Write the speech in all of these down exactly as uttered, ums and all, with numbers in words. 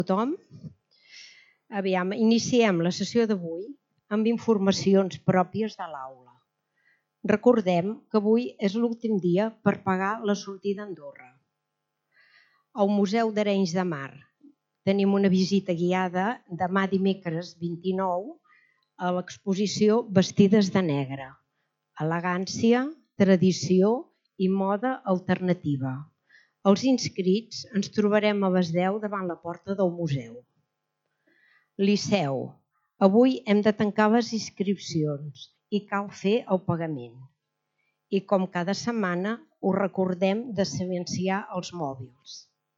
tothom. Aviam, iniciem la sessió d'avui amb informacions pròpies de l'aula. Recordem que avui és l'últim dia per pagar la sortida a Andorra. Al Museu d'Arenys de Mar tenim una visita guiada demà dimecres vint-i-nou a l'exposició Vestides de Negre, elegància, tradició i moda alternativa. Els inscrits ens trobarem a les deu davant la porta del museu. Liceu. Avui hem de tancar les inscripcions i cal fer el pagament. I com cada setmana us recordem de silenciar els mòbils.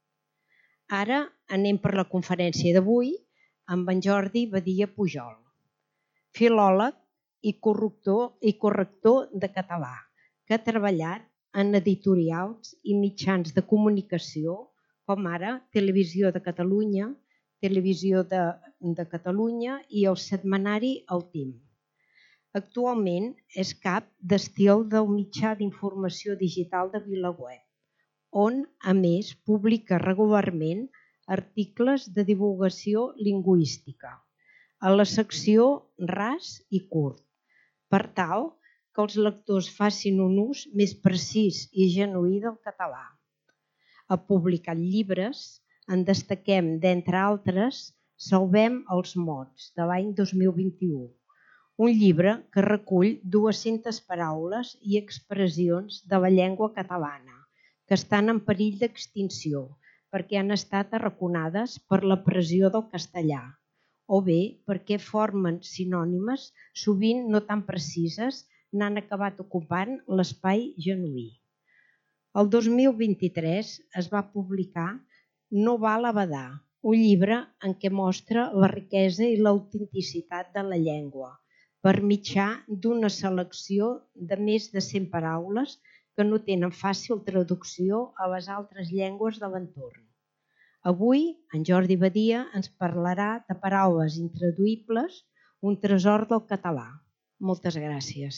Ara anem per la conferència d'avui amb en Jordi Badia Pujol, filòleg i corrector, i corrector de català, que ha treballat en editorials i mitjans de comunicació com ara Televisió de Catalunya, Televisió de, de Catalunya i el setmanari El Tim. Actualment és cap d'estil del mitjà d'informació digital de VilaWeb, on, a més, publica regularment articles de divulgació lingüística a la secció Ras i Curt, per tal que els lectors facin un ús més precís i genuí del català. Ha publicat llibres, en destaquem, d'entre altres, Salvem els mots, de l'any dos mil vint-i-u, un llibre que recull dues-centes paraules i expressions de la llengua catalana que estan en perill d'extinció perquè han estat arraconades per la pressió del castellà o bé perquè formen sinònimes sovint no tan precises n'han acabat ocupant l'espai genuí. El dos mil vint-i-tres es va publicar No val abadar, un llibre en què mostra la riquesa i l'autenticitat de la llengua per mitjà d'una selecció de més de cent paraules que no tenen fàcil traducció a les altres llengües de l'entorn. Avui, en Jordi Badia ens parlarà de paraules intraduïbles, un tresor del català. Moltes gràcies.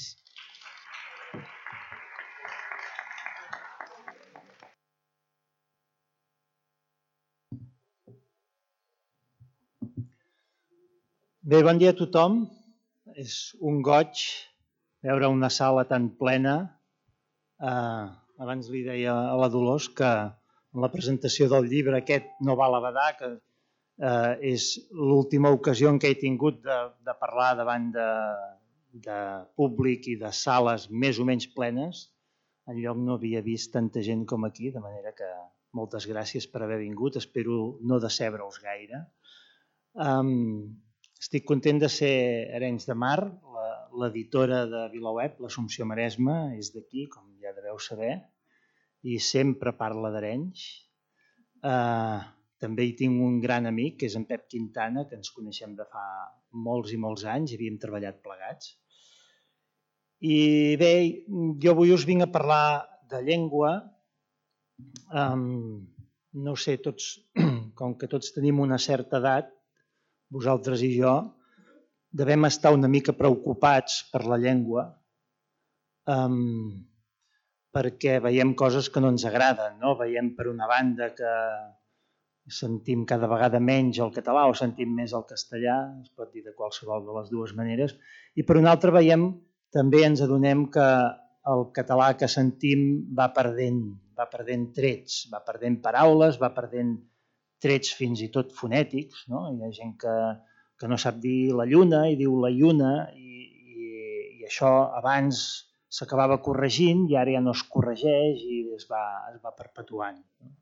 Bé, bon dia a tothom. És un goig veure una sala tan plena. Eh, abans li deia a la Dolors que en la presentació del llibre aquest No val abadar, que eh, és l'última ocasió en què he tingut de, de parlar davant de, de públic i de sales més o menys plenes. Enlloc no havia vist tanta gent com aquí, de manera que moltes gràcies per haver vingut. Espero no decebre-us gaire. Um, estic content de ser Arenys de Mar. L'editora de VilaWeb, l'Assumpció Maresma, és d'aquí, com ja deveu saber, i sempre parla d'Arenys. Uh, també hi tinc un gran amic, que és en Pep Quintana, que ens coneixem de fa molts i molts anys, i havíem treballat plegats. I bé, jo avui us vinc a parlar de llengua. Um, no ho sé, tots, com que tots tenim una certa edat, vosaltres i jo, devem estar una mica preocupats per la llengua, um, perquè veiem coses que no ens agraden, no? Veiem per una banda que sentim cada vegada menys el català o sentim més el castellà, es pot dir de qualsevol de les dues maneres, i per una altra veiem, també ens adonem que el català que sentim va perdent, va perdent trets, va perdent paraules, va perdent trets fins i tot fonètics, no? Hi ha gent que, que no sap dir la lluna i diu la lluna i, i, i això abans s'acabava corregint i ara ja no es corregeix i es va, es va perpetuant.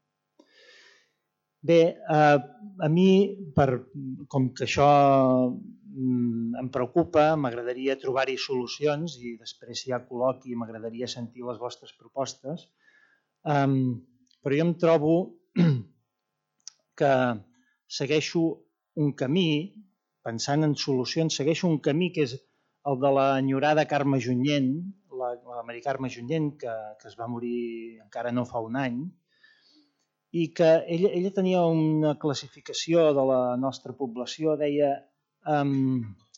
Bé, eh, a mi, per, com que això em preocupa, m'agradaria trobar-hi solucions i després si hi ha col·loqui m'agradaria sentir les vostres propostes, um, però jo em trobo que segueixo un camí, pensant en solucions, segueixo un camí que és el de l'enyorada Carme Junyent, la, la Mari Carme Junyent, que, que es va morir encara no fa un any, i que ella, ella tenia una classificació de la nostra població, deia, um,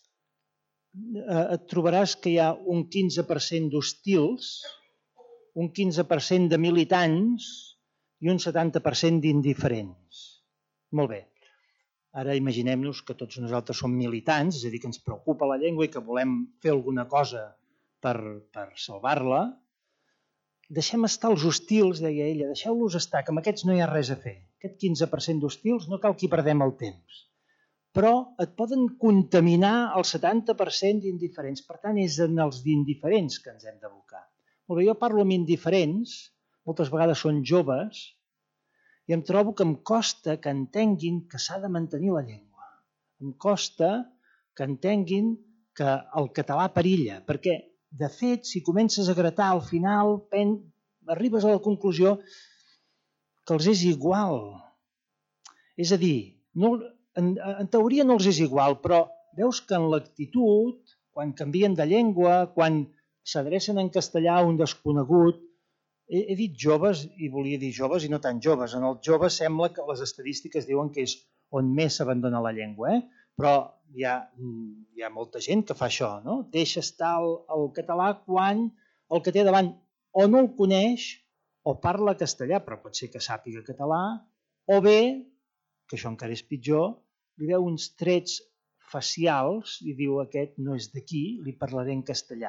et trobaràs que hi ha un quinze per cent d'hostils, un quinze per cent de militants i un setanta per cent d'indiferents. Molt bé. Ara imaginem-nos que tots nosaltres som militants, és a dir, que ens preocupa la llengua i que volem fer alguna cosa per, per salvar-la. Deixem estar els hostils, deia ella, deixeu-los estar, que amb aquests no hi ha res a fer. Aquest quinze per cent d'hostils no cal que hi perdem el temps. Però et poden contaminar el setanta per cent d'indiferents. Per tant, és en els d'indiferents que ens hem d'abocar. Molt bé, jo parlo amb indiferents, moltes vegades són joves, i em trobo que em costa que entenguin que s'ha de mantenir la llengua. Em costa que entenguin que el català perilla, perquè, de fet, si comences a gratar al final, pen, arribes a la conclusió que els és igual. És a dir, no, en, en teoria no els és igual, però veus que en l'actitud, quan canvien de llengua, quan s'adrecen en castellà a un desconegut, he, he dit joves i volia dir joves i no tan joves. En els joves sembla que les estadístiques diuen que és on més s'abandona la llengua, eh? Però hi ha, hi ha molta gent que fa això, no? Deixa estar el, el català quan el que té davant o no el coneix o parla castellà, però pot ser que sàpiga català, o bé, que això encara és pitjor, li veu uns trets facials i diu aquest no és d'aquí, li parlaré en castellà.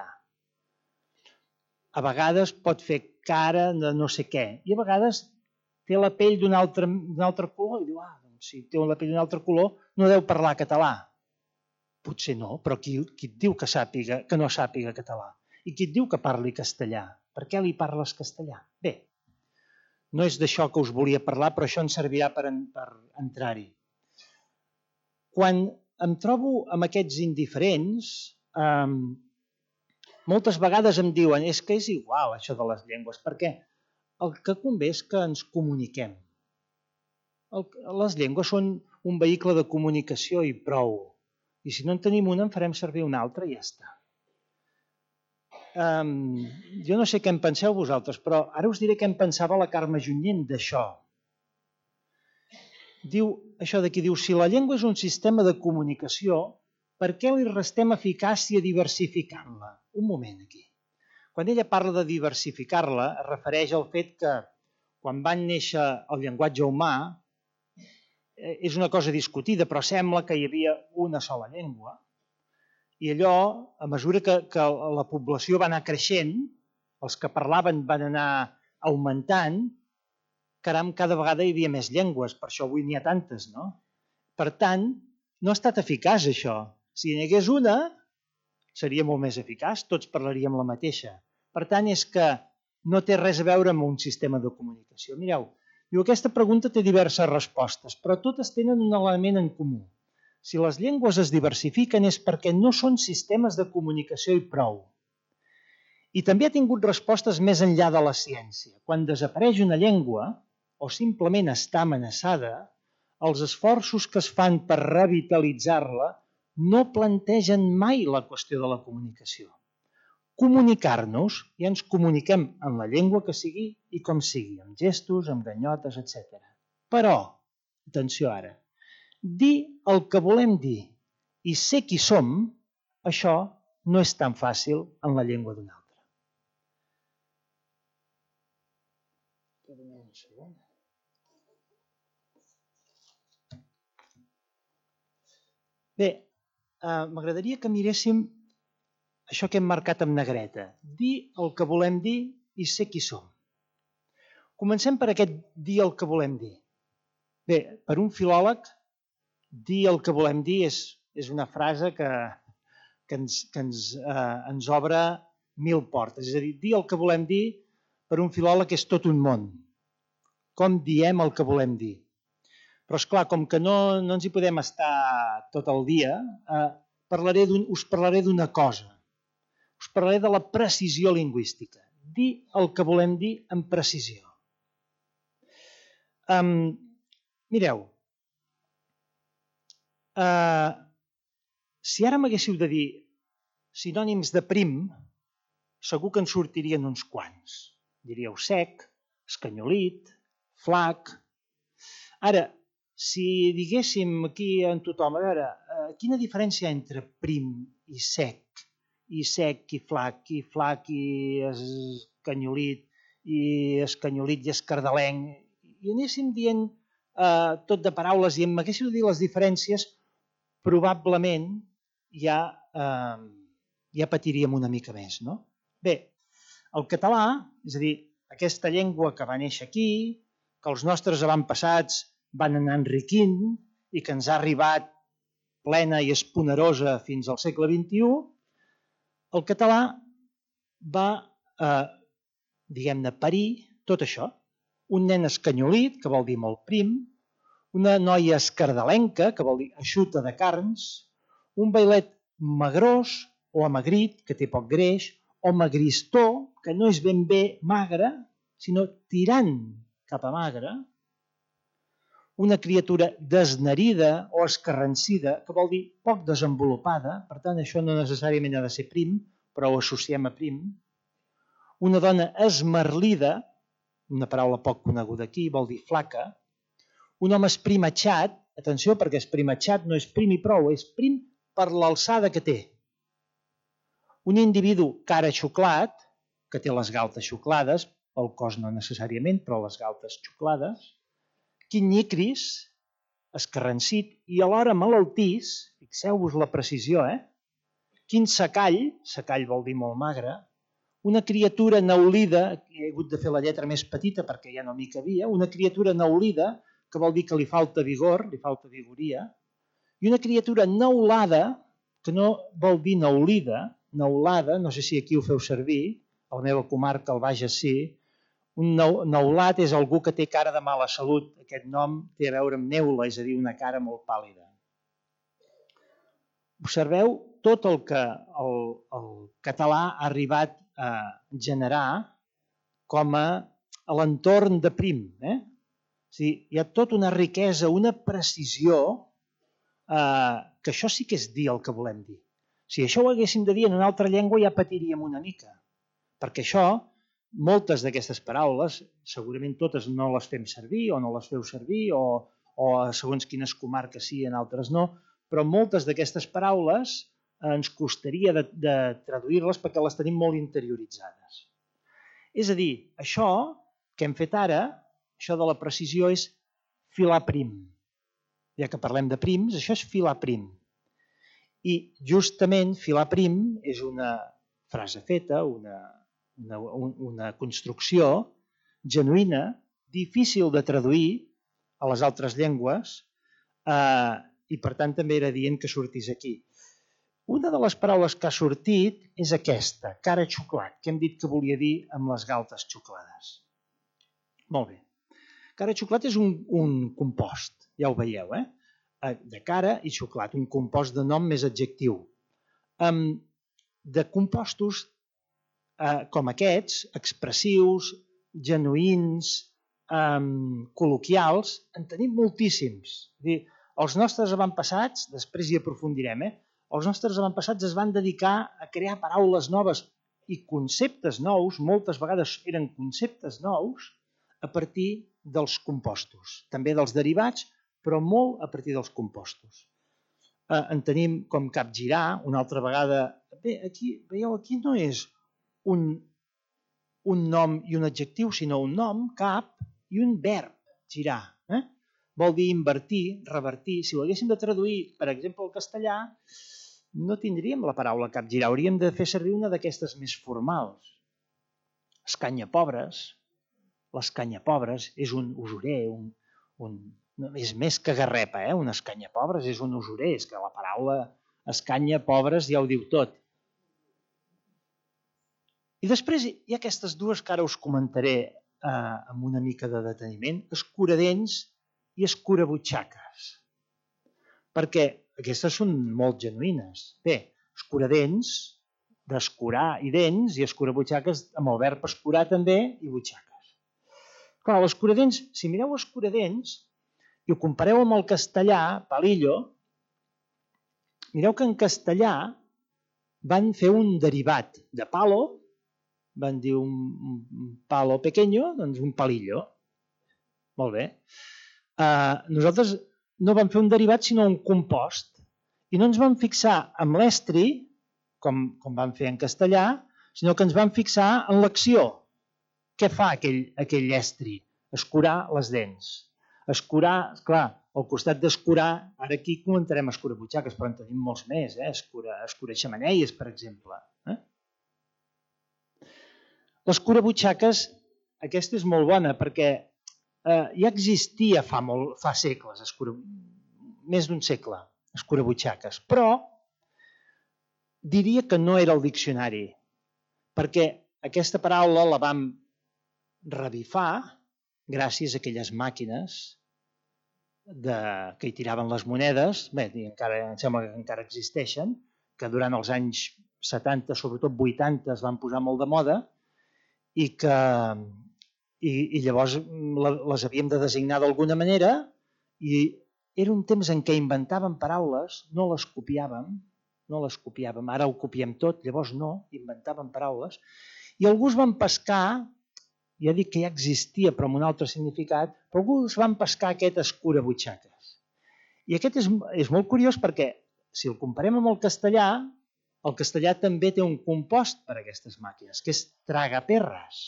A vegades pot fer cara de no sé què i a vegades té la pell d'un altre, d'un altre color i diu, ah, doncs si té la pell d'un altre color no deu parlar català. Potser no, però qui, qui et diu que, sàpiga, que no sàpiga català? I qui et diu que parli castellà? Per què li parles castellà? Bé, no és d'això que us volia parlar, però això ens servirà per, en, per entrar-hi. Quan em trobo amb aquests indiferents, eh, moltes vegades em diuen és que és igual això de les llengües, perquè el que convé és que ens comuniquem. El, les llengües són un vehicle de comunicació i prou. I si no en tenim una, en farem servir una altra i ja està. Um, jo no sé què en penseu vosaltres, però ara us diré què en pensava la Carme Junyent d'això. Diu, això d'aquí diu, si la llengua és un sistema de comunicació, per què li restem eficàcia diversificant-la? Un moment aquí. Quan ella parla de diversificar-la, es refereix al fet que quan van néixer el llenguatge humà, és una cosa discutida, però sembla que hi havia una sola llengua. I allò, a mesura que, que la població va anar creixent, els que parlaven van anar augmentant, caram, cada vegada hi havia més llengües, per això avui n'hi ha tantes, no? Per tant, no ha estat eficaç això. Si n'hi hagués una, seria molt més eficaç, tots parlaríem la mateixa. Per tant, és que no té res a veure amb un sistema de comunicació. Mireu, diu, aquesta pregunta té diverses respostes, però totes tenen un element en comú. Si les llengües es diversifiquen és perquè no són sistemes de comunicació i prou. I també ha tingut respostes més enllà de la ciència. Quan desapareix una llengua, o simplement està amenaçada, els esforços que es fan per revitalitzar-la no plantegen mai la qüestió de la comunicació. Comunicar-nos, ja ens comuniquem en la llengua que sigui i com sigui, amb gestos, amb ganyotes, etcètera. Però, atenció ara, dir el que volem dir i ser qui som, això no és tan fàcil en la llengua d'una altra. Un segon. Bé, eh, m'agradaria que miréssim això que hem marcat amb negreta. Dir el que volem dir i ser qui som. Comencem per aquest dir el que volem dir. Bé, per un filòleg, dir el que volem dir és, és una frase que, que, ens, que ens, eh, ens obre mil portes. És a dir, dir el que volem dir per un filòleg és tot un món. Com diem el que volem dir. Però, esclar, com que no, no ens hi podem estar tot el dia, eh, parlaré us parlaré d'una cosa. Us parlaré de la precisió lingüística. Dir el que volem dir amb precisió. Um, mireu, uh, si ara m'haguéssiu de dir sinònims de prim, segur que en sortirien uns quants. Diríeu sec, escanyolit, flac. Ara, si diguéssim aquí en tothom, a veure, uh, quina diferència entre prim i sec, i sec i flac, i flac i escanyolit, i escanyolit i escardalenc, i anéssim dient eh, tot de paraules i em haguéssiu de dir les diferències, probablement ja, eh, ja patiríem una mica més, no? Bé, el català, és a dir, aquesta llengua que va néixer aquí, que els nostres avantpassats van anar enriquint i que ens ha arribat plena i esponerosa fins al segle vint-i-u, el català va, eh, diguem-ne, parir tot això. Un nen escanyolit, que vol dir molt prim, una noia escardalenca, que vol dir eixuta de carns, un bailet magrós o amagrit, que té poc greix, o magristó, que no és ben bé magre, sinó tirant cap a magre, una criatura desnarida o escarransida, que vol dir poc desenvolupada, per tant això no necessàriament ha de ser prim, però ho associem a prim, una dona esmerlida, una paraula poc coneguda aquí, vol dir flaca, un home esprimatxat, atenció perquè esprimatxat no és prim i prou, és prim per l'alçada que té. Un individu cara xuclat, que té les galtes xuclades, el cos no necessàriament, però les galtes xuclades, quinyicris, escarransit i alhora malaltís, fixeu-vos la precisió, eh? Quin secall, secall vol dir molt magre, una criatura neulida, he hagut de fer la lletra més petita perquè ja no m'hi cabia, una criatura neulida, que vol dir que li falta vigor, li falta vigoria, i una criatura neulada, que no vol dir neulida, neulada, no sé si aquí ho feu servir, a la meva comarca, al Bages sí, un neulat és algú que té cara de mala salut, aquest nom té a veure amb neula, és a dir, una cara molt pàl·lida. Observeu tot el que el, el català ha arribat a generar com a, a l'entorn de prim. Eh? O sigui, hi ha tota una riquesa, una precisió, eh, que això sí que és dir el que volem dir. Si això ho haguéssim de dir en una altra llengua ja patiríem una mica, perquè això, moltes d'aquestes paraules, segurament totes no les fem servir o no les feu servir o, o segons quines comarques sí, en altres no, però moltes d'aquestes paraules ens costaria de, de traduir-les perquè les tenim molt interioritzades. És a dir, això que hem fet ara, això de la precisió és filar prim. Ja que parlem de prims, això és filar prim. I justament filar prim és una frase feta, una, una, una construcció genuïna, difícil de traduir a les altres llengües, eh, i per tant també era dient que sortís aquí. Una de les paraules que ha sortit és aquesta, cara xuclat, que hem dit que volia dir amb les galtes xuclades. Molt bé. Cara xuclat és un, un compost, ja ho veieu, eh? De cara i xuclat, un compost de nom més adjectiu. Um, de compostos uh, com aquests, expressius, genuïns, um, col·loquials, en tenim moltíssims. És dir, els nostres avantpassats, després hi aprofundirem, eh? Els nostres avantpassats es van dedicar a crear paraules noves i conceptes nous, moltes vegades eren conceptes nous, a partir dels compostos, també dels derivats, però molt a partir dels compostos. Eh, en tenim com capgirar, una altra vegada... Bé, aquí, veieu, aquí no és un, un nom i un adjectiu, sinó un nom, cap, i un verb, girar. Eh? Vol dir invertir, revertir. Si ho haguéssim de traduir, per exemple, al castellà, no tindríem la paraula capgirar, hauríem de fer servir una d'aquestes més formals. Escanyapobres. L'escanyapobres és un usurer, un, un, no, és més que garrepa, eh? Un escanyapobres és un usurer, és que la paraula escanyapobres ja ho diu tot. I després hi ha aquestes dues que ara us comentaré eh, amb una mica de deteniment, escuradents i escurabutxaques. Perquè aquestes són molt genuïnes. Bé, escuradents, d'escurar i dents, i escurabutxaques amb el verb escurar també i butxaques. Clar, l'escuradents, si mireu escuradents i ho compareu amb el castellà, palillo, mireu que en castellà van fer un derivat de palo, van dir un, un palo pequeño, doncs un palillo. Molt bé. Uh, nosaltres no vam fer un derivat sinó un compost i no ens vam fixar en l'estri, com, com vam fer en castellà, sinó que ens vam fixar en l'acció. Què fa aquell, aquell estri? Escurar les dents. Escurar, clar, al costat d'escurar, ara aquí comentarem escurabutxaques, però en tenim molts més, eh? Escura, escuraxemeneies, per exemple. Eh? L'escurabutxaques, aquesta és molt bona, perquè eh, ja existia fa, molt, fa segles, escura, més d'un segle, escurabutxaques, però diria que no era el diccionari, perquè aquesta paraula la vam revifar gràcies a aquelles màquines de, que hi tiraven les monedes, bé, i encara, em sembla que encara existeixen, que durant els anys setanta, sobretot vuitanta, es van posar molt de moda i que i, i llavors les havíem de designar d'alguna manera i era un temps en què inventàvem paraules, no les copiàvem, no les copiàvem, ara ho copiem tot, llavors no, inventàvem paraules, i alguns van pescar, ja dic que ja existia però amb un altre significat, però alguns van pescar aquest escurabutxaques. I aquest és, és molt curiós perquè si el comparem amb el castellà, el castellà també té un compost per a aquestes màquines, que és tragaperres.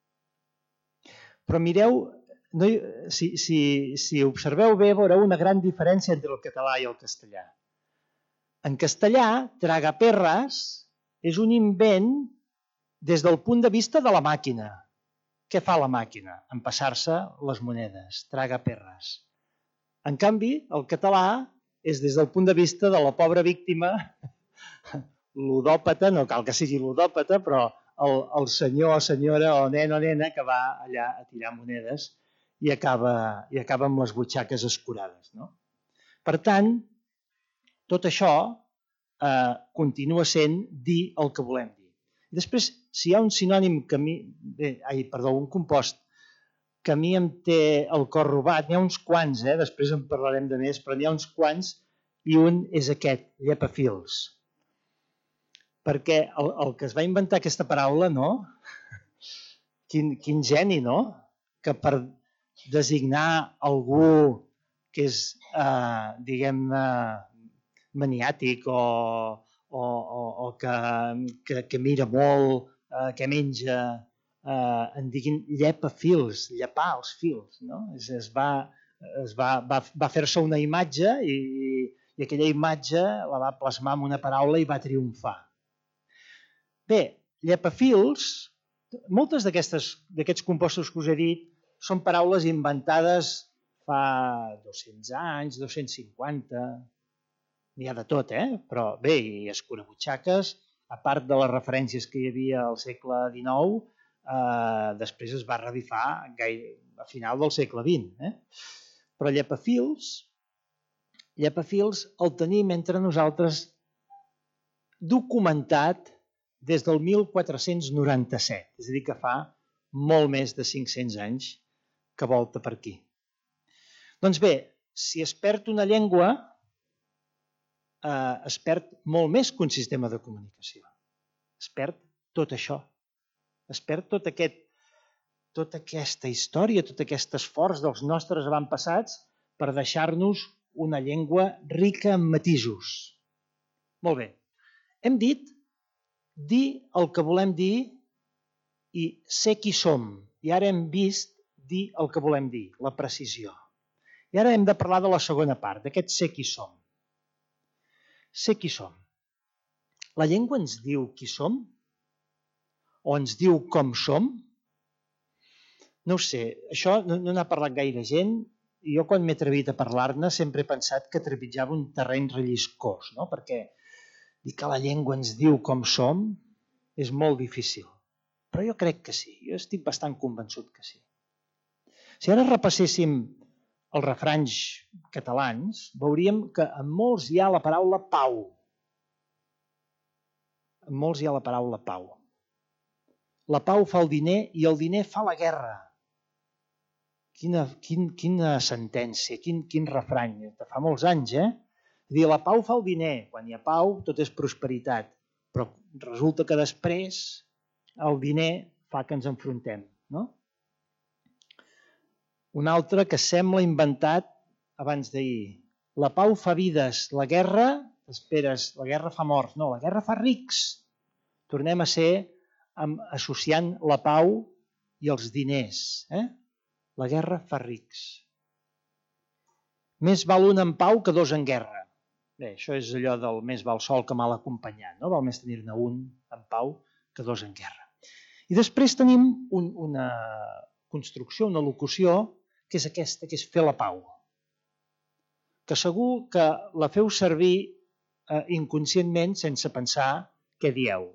Però mireu, no, si, si, si observeu bé, veureu una gran diferència entre el català i el castellà. En castellà, tragaperres és un invent des del punt de vista de la màquina. Què fa la màquina? Empassar-se les monedes, tragaperres. En canvi, el català és des del punt de vista de la pobra víctima, ludòpata, no cal que sigui ludòpata, però el, el senyor o senyora o nen o nena que va allà a tirar monedes i acaba, i acaba amb les butxaques escurades. No? Per tant, tot això eh, continua sent dir el que volem dir. I després, si hi ha un sinònim que a mi, bé, ai, perdó, un compost que a mi em té el cor robat, n'hi ha uns quants, eh? Després en parlarem de més, però n'hi ha uns quants i un és aquest, llepafils. Perquè el, el que es va inventar aquesta paraula, no? Quin, quin geni, no? Que per designar algú que és, eh, diguem-ne, maniàtic o, o, o, o que, que, que mira molt, eh, que menja, eh, en diguin llepafils, llepar els fils. No? Es, es va, es va, va, va fer-se una imatge i, i aquella imatge la va plasmar en una paraula i va triomfar. Bé, llepafils, moltes d'aquests compostos que us he dit són paraules inventades fa dos-cents anys, dos-cents cinquanta, n'hi ha de tot, eh? Però bé, i escurabutxaques, a part de les referències que hi havia al segle dinou, eh, després es va revifar gaire, a final del segle vint. Eh? Però llepafils, llepafils el tenim entre nosaltres documentat des del mil quatre-cents noranta-set, és a dir, que fa molt més de cinc-cents anys que volta per aquí. Doncs bé, si es perd una llengua, eh, es perd molt més que un sistema de comunicació. Es perd tot això. Es perd tot aquest, tota aquesta història, tot aquest esforç dels nostres avantpassats per deixar-nos una llengua rica en matisos. Molt bé. Hem dit dir el que volem dir i ser qui som. I ara hem vist dir el que volem dir, la precisió. I ara hem de parlar de la segona part, d'aquest ser qui som. Ser qui som. La llengua ens diu qui som? O ens diu com som? No ho sé, això no, no n'ha parlat gaire gent. I jo quan m'he atrevit a parlar-ne sempre he pensat que trepitjava un terreny relliscós, no? Perquè dir que la llengua ens diu com som és molt difícil. Però jo crec que sí, jo estic bastant convençut que sí. Si ara repasséssim els refranys catalans, veuríem que en molts hi ha la paraula pau. En molts hi ha la paraula pau. La pau fa el diner i el diner fa la guerra. Quina, quin, quina sentència, quin, quin refrany, de fa molts anys, eh? Dir, la pau fa el diner, quan hi ha pau tot és prosperitat, però resulta que després el diner fa que ens enfrontem, no? Un altre que sembla inventat abans d'ahir. La pau fa vides, la guerra, esperes, la guerra fa morts. No, la guerra fa rics. Tornem a ser amb, associant la pau i els diners. Eh? La guerra fa rics. Més val un en pau que dos en guerra. Bé, això és allò del més val sol que mal acompanyat, no? Val més tenir-ne un en pau que dos en guerra. I després tenim un, una construcció, una locució, que és aquesta, que és fer la pau. Que segur que la feu servir eh, inconscientment sense pensar què dieu.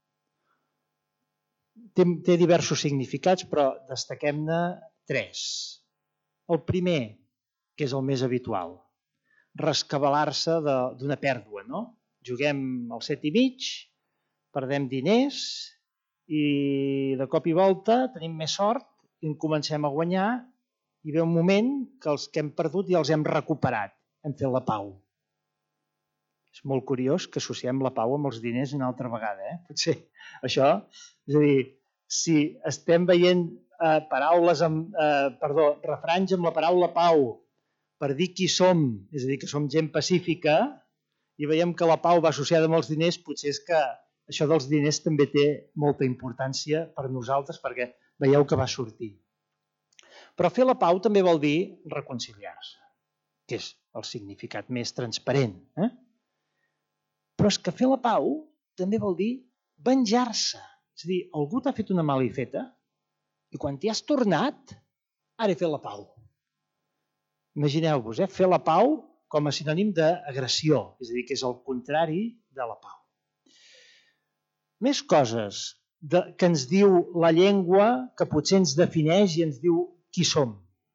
Té, té diversos significats, però destaquem-ne tres. El primer, que és el més habitual, rescabalar-se d'una pèrdua, no? Juguem al set i mig, perdem diners i de cop i volta tenim més sort i en comencem a guanyar i ve un moment que els que hem perdut ja els hem recuperat, hem fet la pau. És molt curiós que associem la pau amb els diners una altra vegada, eh? Potser això, és a dir, si estem veient eh, paraules amb, eh, perdó, refranys amb la paraula pau per dir qui som, és a dir, que som gent pacífica, i veiem que la pau va associada amb els diners, potser és que això dels diners també té molta importància per nosaltres, perquè veieu que va sortir. Però fer la pau també vol dir reconciliar-se, que és el significat més transparent. Eh? Però és que fer la pau també vol dir venjar-se. És a dir, algú t'ha fet una malifeta i quan t'hi has tornat, ara he fet la pau. Imagineu-vos, eh? Fer la pau com a sinònim d'agressió, és a dir, que és el contrari de la pau. Més coses de, que ens diu la llengua, que potser ens defineix i ens diu qui som.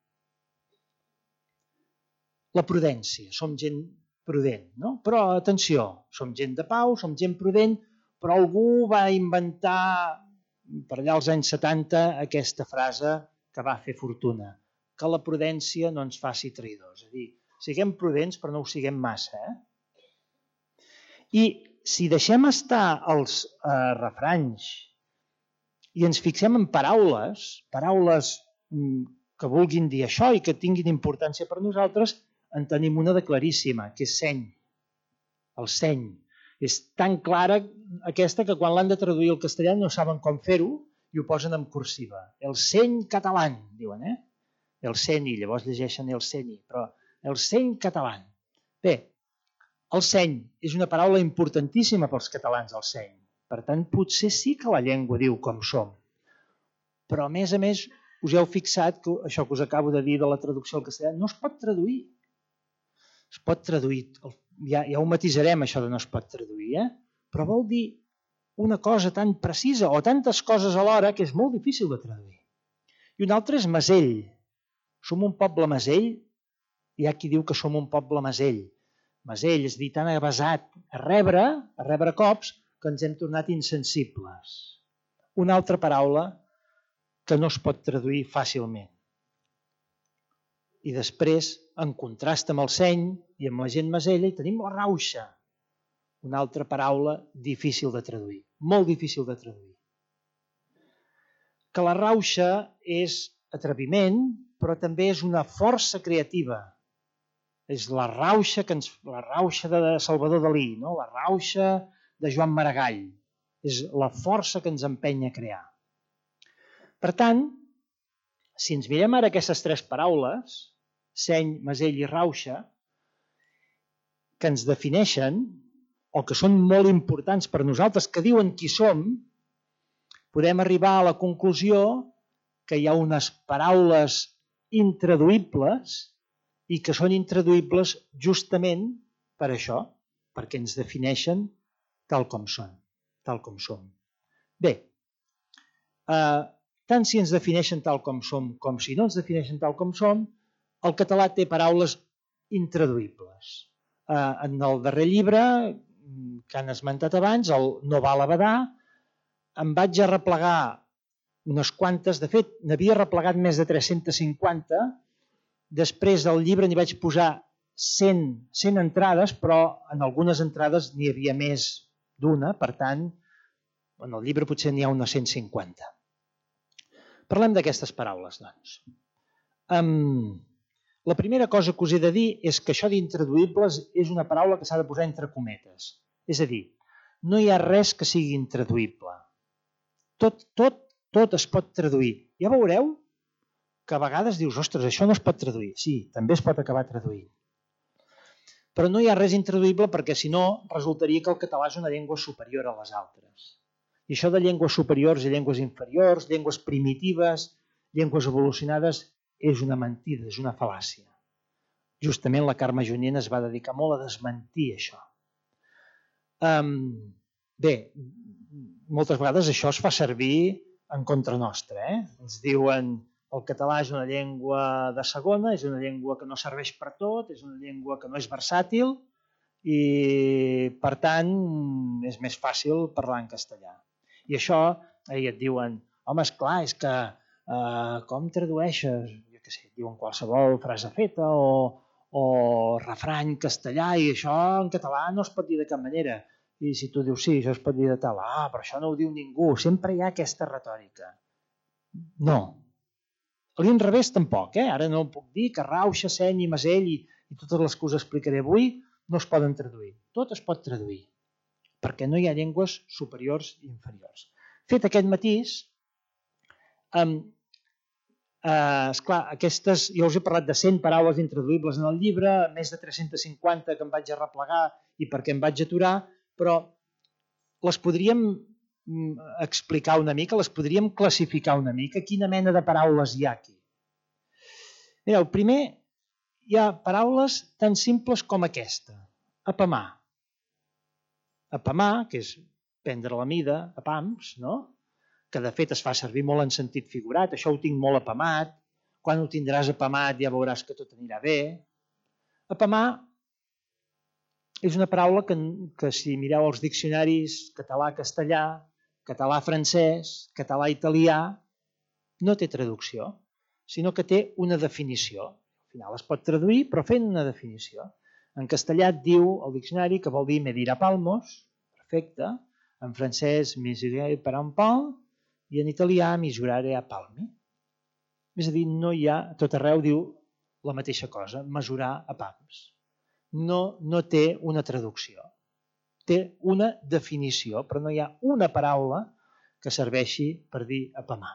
La prudència, som gent prudent, no? Però atenció, som gent de pau, som gent prudent, però algú va inventar per allà als anys setanta aquesta frase que va fer fortuna, que la prudència no ens faci traïdors. És a dir, siguem prudents però no ho siguem massa. Eh? I si deixem estar els eh, refranys i ens fixem en paraules, paraules que vulguin dir això i que tinguin importància per nosaltres, en tenim una de claríssima, que és seny. El seny. És tan clara aquesta que quan l'han de traduir al castellà no saben com fer-ho i ho posen en cursiva. El seny català, diuen, eh? El seny, llavors llegeixen el seny, però el seny català. Bé, el seny és una paraula importantíssima pels catalans, el seny. Per tant, potser sí que la llengua diu com som. Però, a més a més, us heu fixat que això que us acabo de dir de la traducció al castellà no es pot traduir. Es pot traduir, ja, ja ho matisarem això de no es pot traduir, eh? Però vol dir una cosa tan precisa o tantes coses alhora que és molt difícil de traduir. I un altre és mesell. Som un poble mesell? Hi ha qui diu que som un poble mesell. Mesell, és a dir, tan avasat a rebre, a rebre cops, que ens hem tornat insensibles. Una altra paraula que no es pot traduir fàcilment. I després, en contrast amb el seny i amb la gent mesella, hi tenim la rauxa. Una altra paraula difícil de traduir, molt difícil de traduir. Que la rauxa és atreviment, però també és una força creativa. És la rauxa, que ens, la rauxa de Salvador Dalí, no? La rauxa de Joan Maragall. És la força que ens empeny a crear. Per tant, si ens mirem ara aquestes tres paraules, seny, mesell i rauxa, que ens defineixen o que són molt importants per nosaltres, que diuen qui som, podem arribar a la conclusió que hi ha unes paraules intraduïbles i que són intraduïbles justament per això, perquè ens defineixen tal com són, tal com som. Bé, eh, tant si ens defineixen tal com som com si no ens defineixen tal com som, el català té paraules intraduïbles. Eh, en el darrer llibre, que han esmentat abans, el No val a badar, em vaig arreplegar unes quantes, de fet, n'havia arreplegat més de tres-centes cinquanta, després del llibre n'hi vaig posar cent, cent entrades, però en algunes entrades n'hi havia més d'una, per tant, en el llibre potser n'hi ha unes cent cinquanta. Parlem d'aquestes paraules, doncs. Um, la primera cosa que us he de dir és que això d'intraduïbles és una paraula que s'ha de posar entre cometes. És a dir, no hi ha res que sigui intraduïble. Tot, tot, tot es pot traduir. Ja veureu que a vegades dius, ostres, això no es pot traduir. Sí, també es pot acabar traduint. Però no hi ha res intraduïble perquè, si no, resultaria que el català és una llengua superior a les altres. I això de llengües superiors i llengües inferiors, llengües primitives, llengües evolucionades, és una mentida, és una fal·làcia. Justament la Carme Junyent es va dedicar molt a desmentir això. Um, bé, moltes vegades això es fa servir en contra nostra. Eh? Ens diuen el català és una llengua de segona, és una llengua que no serveix per tot, és una llengua que no és versàtil i, per tant, és més fàcil parlar en castellà. I això, eh, et diuen, home, esclar, és que eh, com tradueixes? Jo què sé, diuen qualsevol frase feta o, o refrany castellà i això en català no es pot dir de cap manera. I si tu dius, sí, això es pot dir de tal, ah, però això no ho diu ningú. Sempre hi ha aquesta retòrica. No. A l'inrevés tampoc, eh? Ara no puc dir que Rauxa, Seny i Masell i, i totes les que us explicaré avui no es poden traduir. Tot es pot traduir, perquè no hi ha llengües superiors i inferiors. Fet aquest matís, um, uh, esclar, aquestes, jo us he parlat de cent paraules intraduïbles en el llibre, més de tres-centes cinquanta que em vaig arreplegar i perquè em vaig aturar, però les podríem explicar una mica, les podríem classificar una mica, quina mena de paraules hi ha aquí. Mireu, primer hi ha paraules tan simples com aquesta, apamar. Apamar, que és prendre la mida, a pams, no? Que de fet es fa servir molt en sentit figurat, això ho tinc molt apamat, quan ho tindràs apamat ja veuràs que tot anirà bé. Apamar és una paraula que, que si mireu els diccionaris català-castellà, català-francès, català-italià, no té traducció, sinó que té una definició. Al final es pot traduir, però fent una definició. En castellà et diu el diccionari que vol dir medir a palmos, perfecte, en francès mesurer per un pal, i en italià misurare a palmi. És a dir, no hi ha, a tot arreu diu la mateixa cosa, mesurar a pams. No, no té una traducció. Té una definició, però no hi ha una paraula que serveixi per dir apamar.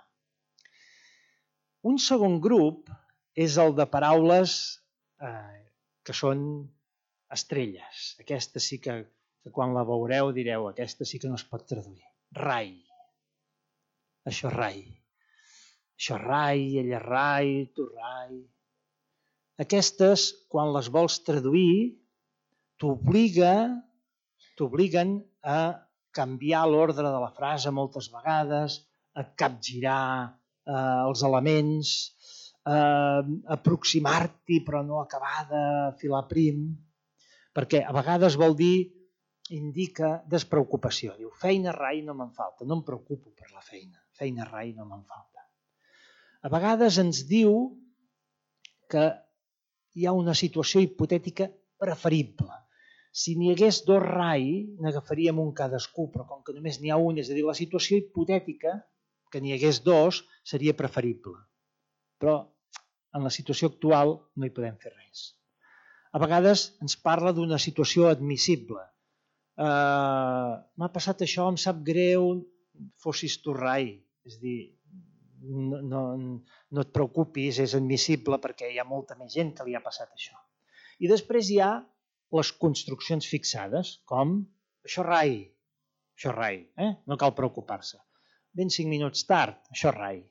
Un segon grup és el de paraules eh, que són estrelles. Aquesta sí que, que quan la veureu direu, aquesta sí que no es pot traduir. Rai. Això rai. Això rai, ella rai, tu rai. Aquestes, quan les vols traduir, t'obliga t'obliguen a canviar l'ordre de la frase moltes vegades, a capgirar eh, els elements, a aproximar-t'hi però no acabar de filar prim, perquè a vegades vol dir, indica despreocupació. Diu, feina rai no me'n falta, no em preocupo per la feina, feina rai no me'n falta. A vegades ens diu que hi ha una situació hipotètica preferible. Si n'hi hagués dos rai, n'agafaríem un cadascú, però com que només n'hi ha un, és a dir, la situació hipotètica, que n'hi hagués dos, seria preferible. Però en la situació actual no hi podem fer res. A vegades ens parla d'una situació admissible. Uh, M'ha passat això, em sap greu, fossis tu rai. És a dir, no, no, no et preocupis, és admissible perquè hi ha molta més gent que li ha passat això. I després hi ha les construccions fixades, com això rai, això rai, eh? No cal preocupar-se. Ben cinc minuts tard, això rai.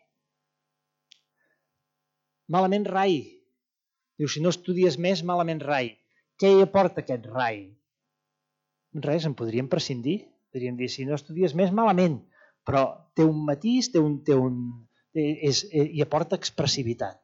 Malament rai. Diu, si no estudies més, malament rai. Què hi aporta aquest rai? Res, en podríem prescindir. Podríem dir, si no estudies més, malament. Però té un matís, té un, té un, té, és, hi aporta expressivitat.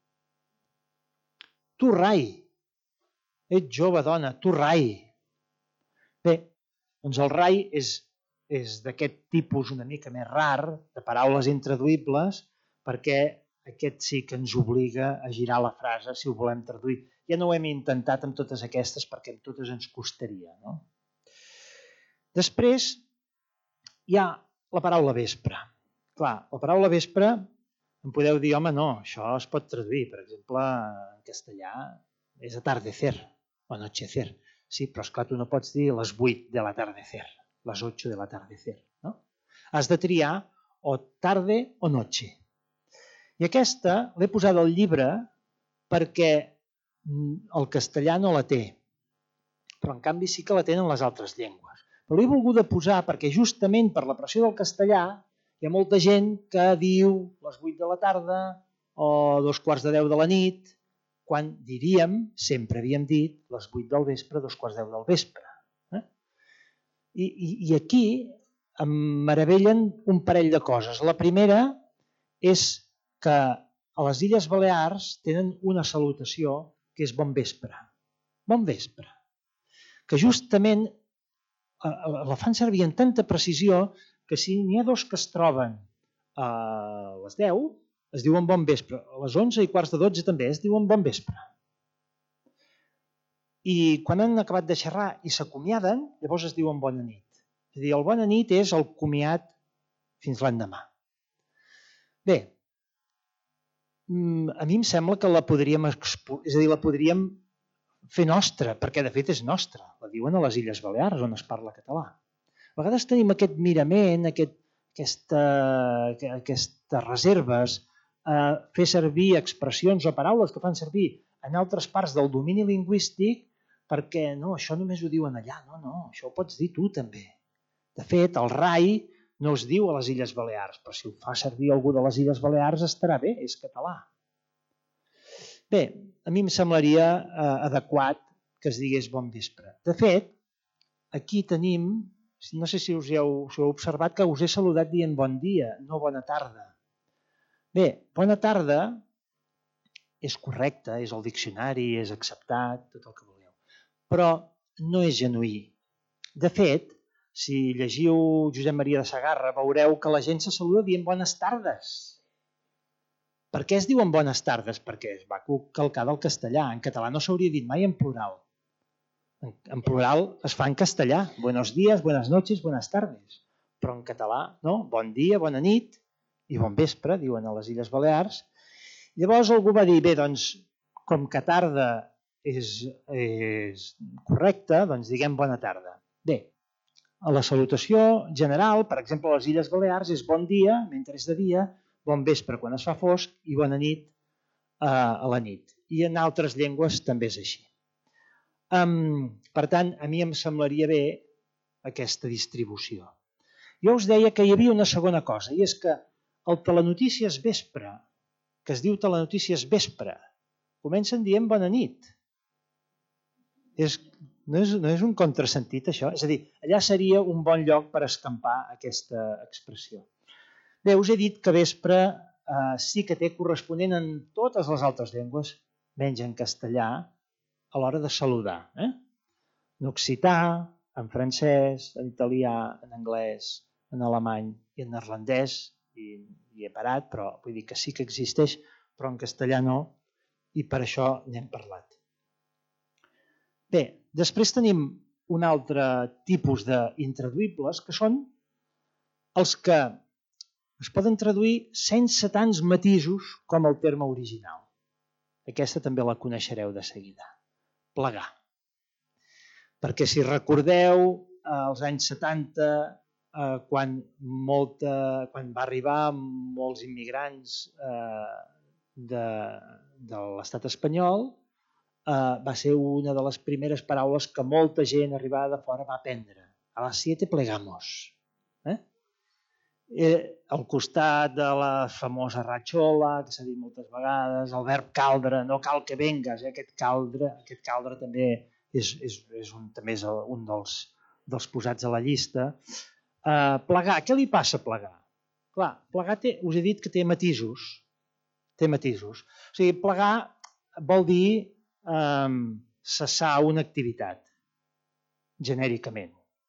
Tu rai. Ets jove, dona, tu rai. Bé, doncs el rai és, és d'aquest tipus una mica més rar, de paraules intraduïbles, perquè aquest sí que ens obliga a girar la frase si ho volem traduir. Ja no ho hem intentat amb totes aquestes perquè amb totes ens costaria. No? Després hi ha la paraula vespre. Clar, la paraula vespre em podeu dir, home, no, això es pot traduir. Per exemple, en castellà és atardecer o anochecer. Sí, però esclar, tu no pots dir les vuit de l'atardecer, les ocho de l'atardecer. No? Has de triar o tarde o noche. I aquesta l'he posat al llibre perquè el castellà no la té, però en canvi sí que la tenen les altres llengües. Però l'he volguda posar perquè justament per la pressió del castellà hi ha molta gent que diu les vuit de la tarda o dos quarts de deu de la nit, quan diríem, sempre havíem dit, les vuit del vespre, dos quarts de deu del vespre. Eh? I, i, I aquí em meravellen un parell de coses. La primera és que a les Illes Balears tenen una salutació que és bon vespre. Bon vespre. Que justament la fan servir amb tanta precisió que si n'hi ha dos que es troben a les deu, es diuen bon vespre. A les onze i quarts de dotze també es diuen bon vespre. I quan han acabat de xerrar i s'acomiaden, llavors es diuen bona nit. És a dir, el bona nit és el comiat fins l'endemà. Bé, a mi em sembla que la podríem, és a dir, la podríem fer nostra, perquè de fet és nostra. La diuen a les Illes Balears, on es parla català. A vegades tenim aquest mirament, aquest, aquesta, aquestes reserves, a fer servir expressions o paraules que fan servir en altres parts del domini lingüístic perquè no, això només ho diuen allà. No, no, això ho pots dir tu també. De fet, el rai no es diu a les Illes Balears, però si ho fa servir algú de les Illes Balears estarà bé, és català. Bé, a mi em semblaria eh, adequat que es digués bon vespre. De fet, aquí tenim, no sé si us heu, si heu observat que us he saludat dient bon dia, no bona tarda. Bé, bona tarda és correcte, és el diccionari, és acceptat, tot el que vulgueu, però no és genuí. De fet, si llegiu Josep Maria de Sagarra, veureu que la gent se saluda dient bones tardes. Per què es diuen bones tardes? Perquè es va calcar del castellà. En català no s'hauria dit mai en plural. En plural es fa en castellà. Buenos días, buenas noches, buenas tardes. Però en català, no? Bon dia, bona nit i bon vespre, diuen a les Illes Balears. Llavors algú va dir, bé, doncs, com que tarda és, és correcta, doncs diguem bona tarda. Bé, a la salutació general, per exemple, a les Illes Balears és bon dia, mentre és de dia, bon vespre quan es fa fosc i bona nit eh, a la nit. I en altres llengües també és així. Um, per tant, a mi em semblaria bé aquesta distribució. Jo us deia que hi havia una segona cosa, i és que el Telenotícies Vespre, que es diu Telenotícies Vespre, comencen dient bona nit. És, no, és, no és un contrasentit, això? És a dir, allà seria un bon lloc per escampar aquesta expressió. Bé, us he dit que vespre eh, sí que té corresponent en totes les altres llengües, menys en castellà, a l'hora de saludar. Eh? En occità, en francès, en italià, en anglès, en alemany i en neerlandès, i, i he parat, però vull dir que sí que existeix, però en castellà no, i per això n'hem parlat. Bé, després tenim un altre tipus d'intraduïbles, que són els que es poden traduir sense tants matisos com el terme original. Aquesta també la coneixereu de seguida. Plegar. Perquè si recordeu, als anys setanta, eh, quan, molta, quan va arribar molts immigrants eh, de, de l'estat espanyol, eh, va ser una de les primeres paraules que molta gent arribada de fora va aprendre. A las siete plegamos. Eh? Al costat de la famosa ratxola, que s'ha dit moltes vegades, el verb caldre, no cal que vengues, eh? aquest, caldre, aquest caldre també és, és, és, un, també és un dels, dels posats a la llista. Uh, plegar, què li passa a plegar? Clar, plegar té, us he dit que té matisos. Té matisos. O sigui, plegar vol dir um, cessar una activitat, genèricament.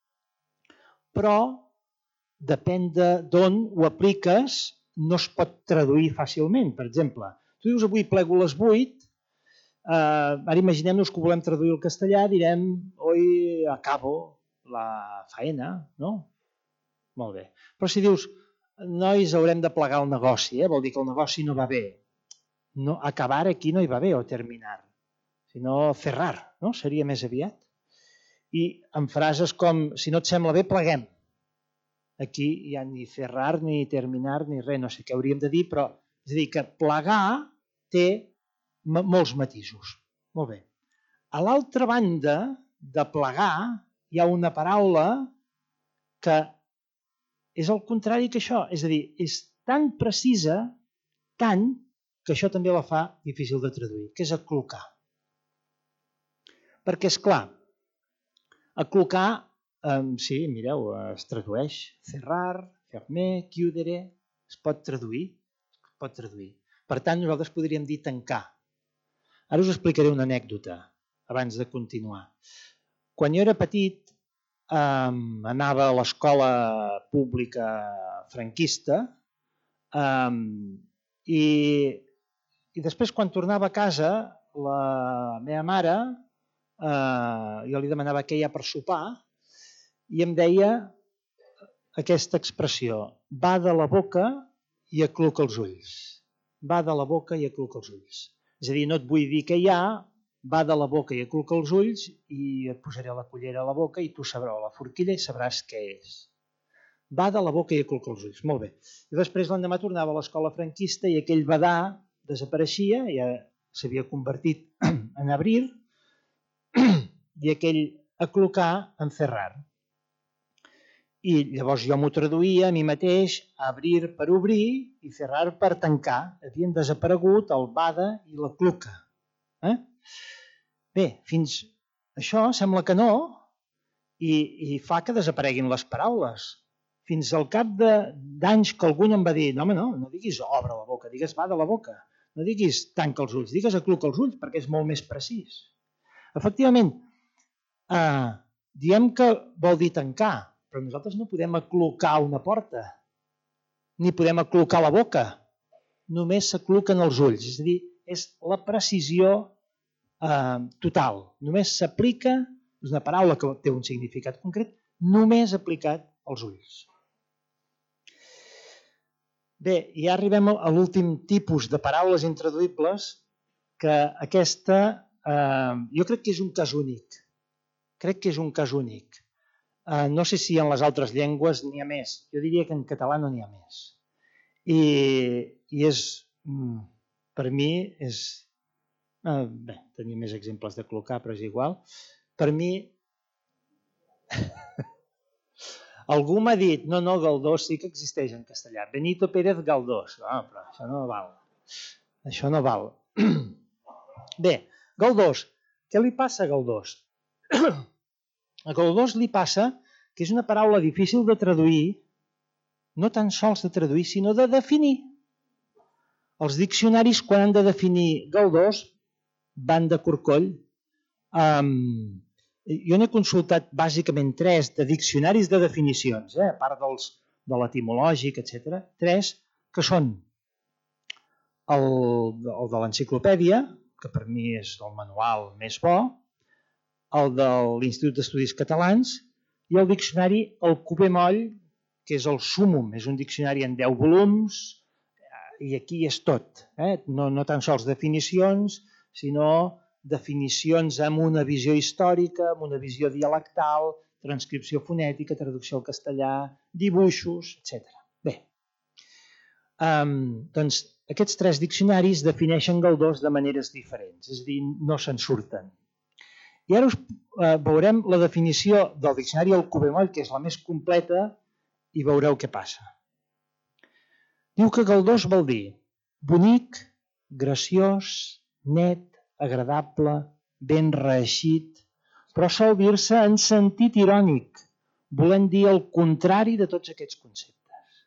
Però depèn d'on ho apliques, no es pot traduir fàcilment. Per exemple, tu dius avui plego a les vuit, eh, ara imaginem-nos que ho volem traduir al castellà, direm hoy acabo la faena, no? Molt bé. Però si dius, nois, haurem de plegar el negoci, eh? Vol dir que el negoci no va bé. No, acabar aquí no hi va bé, o terminar, sinó cerrar, no? Seria més aviat. I en frases com, si no et sembla bé, pleguem. Aquí hi ha ni cerrar, ni terminar, ni res, no sé què hauríem de dir, però És a dir, que plegar té molts matisos. Molt bé. A l'altra banda de plegar hi ha una paraula que és el contrari que això. És a dir, és tan precisa, tant, que això també la fa difícil de traduir, que és aclocar. Perquè, és clar, aclocar, eh, sí, mireu, es tradueix. Cerrar, fermer, chiudere, es pot traduir. Es pot traduir. Per tant, nosaltres podríem dir tancar. Ara us explicaré una anècdota abans de continuar. Quan jo era petit, eh, anava a l'escola pública franquista eh, i, i després, quan tornava a casa, la meva mare, eh, jo li demanava què hi ha per sopar i em deia aquesta expressió: bada la boca i acluca els ulls. Bada la boca i acluca els ulls. És a dir, no et vull dir què hi ha, bada la boca i acluca els ulls i et posaré la cullera a la boca i tu sabràs, la forquilla, i sabràs què és. Bada la boca i acluca els ulls. Molt bé. I després l'endemà tornava a l'escola franquista i aquell badar desapareixia, ja s'havia convertit en abrir, i aquell aclucar en cerrar. I llavors jo m'ho traduïa a mi mateix, abrir per obrir i cerrar per tancar. Havien desaparegut el bada i la cluca. Eh? Bé, fins això sembla que no, i, i fa que desapareguin les paraules. Fins al cap d'anys que algú em va dir: no, home, no, no diguis obre la boca, digues bada la boca. No diguis tanca els ulls, digues acluca els ulls, perquè és molt més precís. Efectivament, eh, diem que vol dir tancar, però nosaltres no podem aclucar una porta, ni podem aclucar la boca. Només s'acluquen els ulls. És a dir, és la precisió eh, total. Només s'aplica, és una paraula que té un significat concret, només aplicat als ulls. Bé, ja arribem a l'últim tipus de paraules intraduïbles, que aquesta eh, jo crec que és un cas únic. Crec que és un cas únic. Uh, no sé si en les altres llengües n'hi ha més. Jo diria que en català no n'hi ha més. I, i és, per mi, és... Uh, bé, tenia més exemples de clocar, però és igual. Per mi, algú m'ha dit, no, no, Galdós sí que existeix en castellà. Benito Pérez Galdós. Ah, però això no val. Això no val. Bé, Galdós. Què li passa a Galdós? A Galdós li passa que és una paraula difícil de traduir, no tan sols de traduir, sinó de definir. Els diccionaris, quan han de definir Galdós, van de corcoll. Um, jo n'he consultat bàsicament tres de diccionaris de definicions, eh, a part dels, de l'etimològic, etcètera. Tres que són el, el de l'enciclopèdia, que per mi és el manual més bo, el de l'Institut d'Estudis Catalans i el diccionari El Cuber Moll, que és el súmum, és un diccionari en deu volums i aquí és tot. Eh? No, no tan sols definicions, sinó definicions amb una visió històrica, amb una visió dialectal, transcripció fonètica, traducció al castellà, dibuixos, etcètera. Bé, um, doncs aquests tres diccionaris defineixen Galdós de maneres diferents, és a dir, no se'n surten. I ara us eh, veurem la definició del diccionari El Cuber Moll, que és la més completa, i veureu què passa. Diu que Galdós vol dir bonic, graciós, net, agradable, ben reeixit, però sol dir-se en sentit irònic, volent dir el contrari de tots aquests conceptes.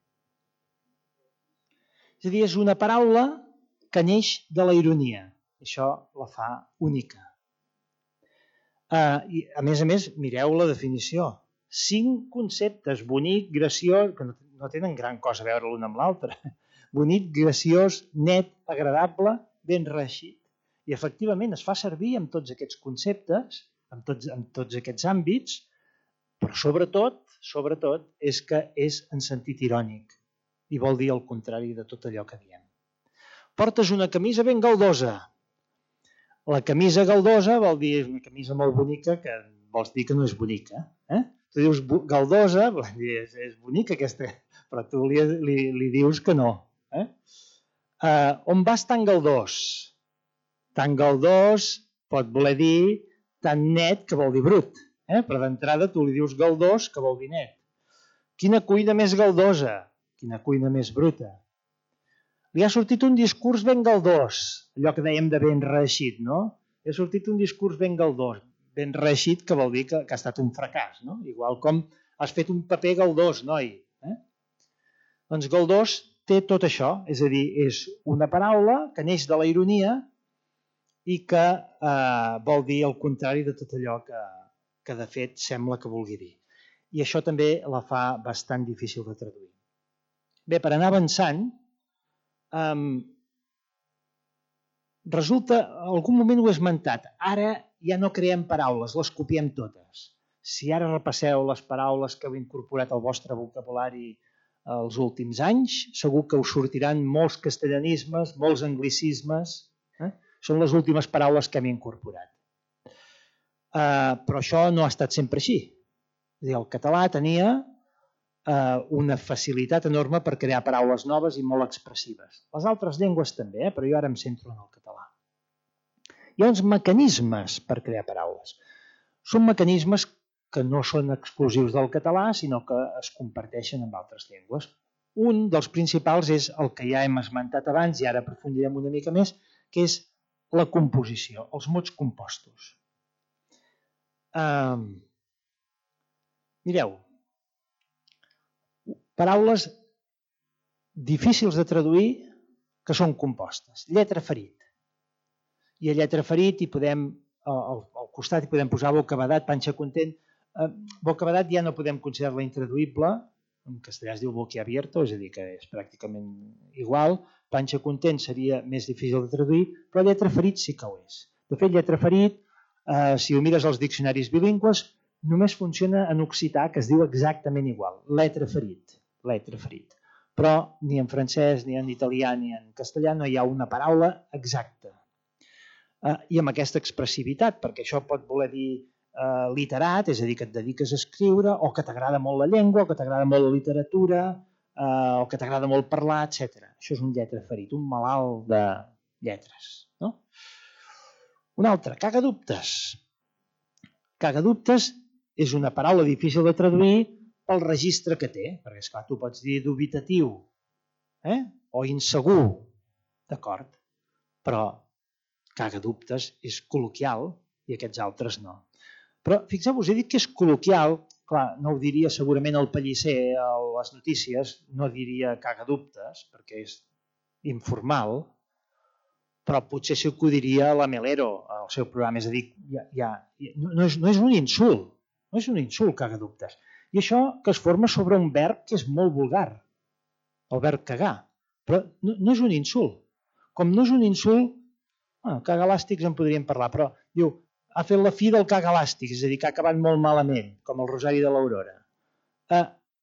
És a dir, és una paraula que neix de la ironia. Això la fa única. Uh, i a més a més, mireu la definició. Cinc conceptes, bonic, graciós, que no, no tenen gran cosa a veure l'un amb l'altre. Bonic, graciós, net, agradable, ben reeixit. I efectivament es fa servir amb tots aquests conceptes, amb tots, amb tots aquests àmbits, però sobretot, sobretot és que és en sentit irònic i vol dir el contrari de tot allò que diem. Portes una camisa ben galdosa. La camisa galdosa vol dir una camisa molt bonica que vols dir que no és bonica. Eh? Tu dius galdosa, és, és bonica aquesta, però tu li, li, li dius que no. Eh? Uh, on vas tan galdós? Tan galdós pot voler dir tan net que vol dir brut. Eh? Però d'entrada tu li dius galdós que vol dir net. Quina cuina més galdosa? Quina cuina més bruta? Li ha sortit un discurs ben galdós, allò que dèiem de ben reeixit, no? Li ha sortit un discurs ben galdós, ben reeixit, que vol dir que, que ha estat un fracàs, no? Igual com has fet un paper galdós, noi. Eh? Doncs galdós té tot això, és a dir, és una paraula que neix de la ironia i que eh, vol dir el contrari de tot allò que, que de fet sembla que vulgui dir. I això també la fa bastant difícil de traduir. Bé, per anar avançant, eh, resulta, en algun moment ho he esmentat, ara ja no creem paraules, les copiem totes. Si ara repasseu les paraules que heu incorporat al vostre vocabulari els últims anys, segur que us sortiran molts castellanismes, molts anglicismes. Eh? Són les últimes paraules que hem incorporat. Uh, però això no ha estat sempre així. És a dir, el català tenia uh, una facilitat enorme per crear paraules noves i molt expressives. Les altres llengües també, eh? Però jo ara em centro en el català. Hi ha uns mecanismes per crear paraules. Són mecanismes que no són exclusius del català, sinó que es comparteixen amb altres llengües. Un dels principals és el que ja hem esmentat abans, i ara aprofundirem una mica més, que és la composició, els mots compostos. Uh, mireu, paraules difícils de traduir que són compostes. Lletra ferit. I a lletra ferit hi podem, al, al costat hi podem posar bocabadat, panxa content. Uh, bocabadat ja no podem considerar-la intraduïble, en castellà es diu boquiabierto, és a dir, que és pràcticament igual. Panxa content seria més difícil de traduir, però lletra ferit sí que ho és. De fet, lletra ferit, uh, si ho mires als diccionaris bilingües, només funciona en occità, que es diu exactament igual. Letra ferit, letra ferit. Però ni en francès, ni en italià, ni en castellà no hi ha una paraula exacta. Uh, I amb aquesta expressivitat, perquè això pot voler dir Uh, literat, és a dir, que et dediques a escriure, o que t'agrada molt la llengua, o que t'agrada molt la literatura, uh, o que t'agrada molt parlar, etcètera. Això és un lletra ferit, un malalt de lletres. No? Un altre, cagadubtes. Cagadubtes és una paraula difícil de traduir pel registre que té, perquè esclar, tu pots dir dubitatiu, eh? O insegur, d'acord? Però cagadubtes és col·loquial i aquests altres no. Però fixeu-vos, he dit que és col·loquial, clar, no ho diria segurament el Pellicer a les notícies, no diria cagadubtes, perquè és informal, però potser sí que ho diria la Melero al seu programa, és a dir, ja, ja, no, és, no és un insult, no és un insult cagadubtes. I això que es forma sobre un verb que és molt vulgar, el verb cagar, però no, no és un insult. Com no és un insult, ah, cagalàstics en podríem parlar, però diu, ha fet la fi del cagalàstic, és a dir, que ha acabat molt malament, com el Rosari de l'Aurora. Eh,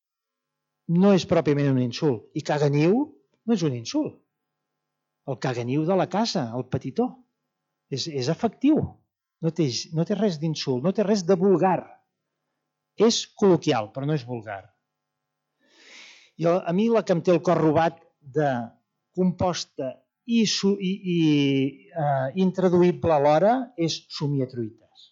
no és pròpiament un insult. I caganiu no és un insult. El caganiu de la casa, el petitó, és, és efectiu. No té, no té res d'insult, no té res de vulgar. És col·loquial, però no és vulgar. I a mi la que em té el cor robat de composta i, i, i uh, intraduïble alhora és somiatruites.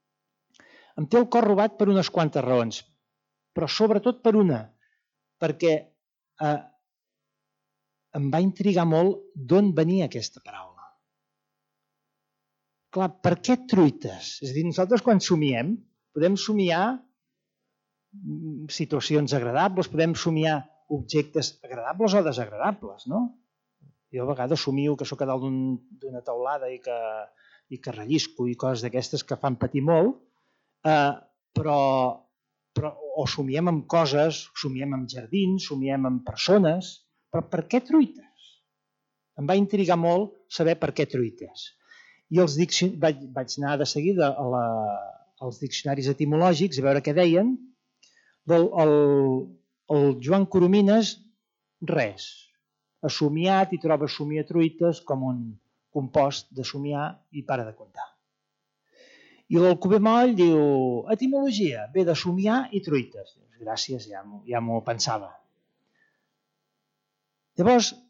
Em té el cor robat per unes quantes raons, però sobretot per una, perquè uh, em va intrigar molt d'on venia aquesta paraula. Clar, per què truites? És a dir, nosaltres quan somiem podem somiar situacions agradables, podem somiar objectes agradables o desagradables, no? Jo a vegades somio que sóc a dalt d'una un, taulada i que, i que rellisco i coses d'aquestes que fan patir molt, eh, però, però o somiem amb coses, somiem amb jardins, somiem amb persones, però per què truites? Em va intrigar molt saber per què truites. I els diccion... vaig, vaig anar de seguida a la, als diccionaris etimològics a veure què deien. El, el, el Joan Coromines, res. Ha somiat i troba somiatruites com un compost de somiar i para de comptar. I l'Alcover Moll diu, etimologia, ve de somiar i truites. Gràcies, ja m'ho ja m'ho pensava. Llavors,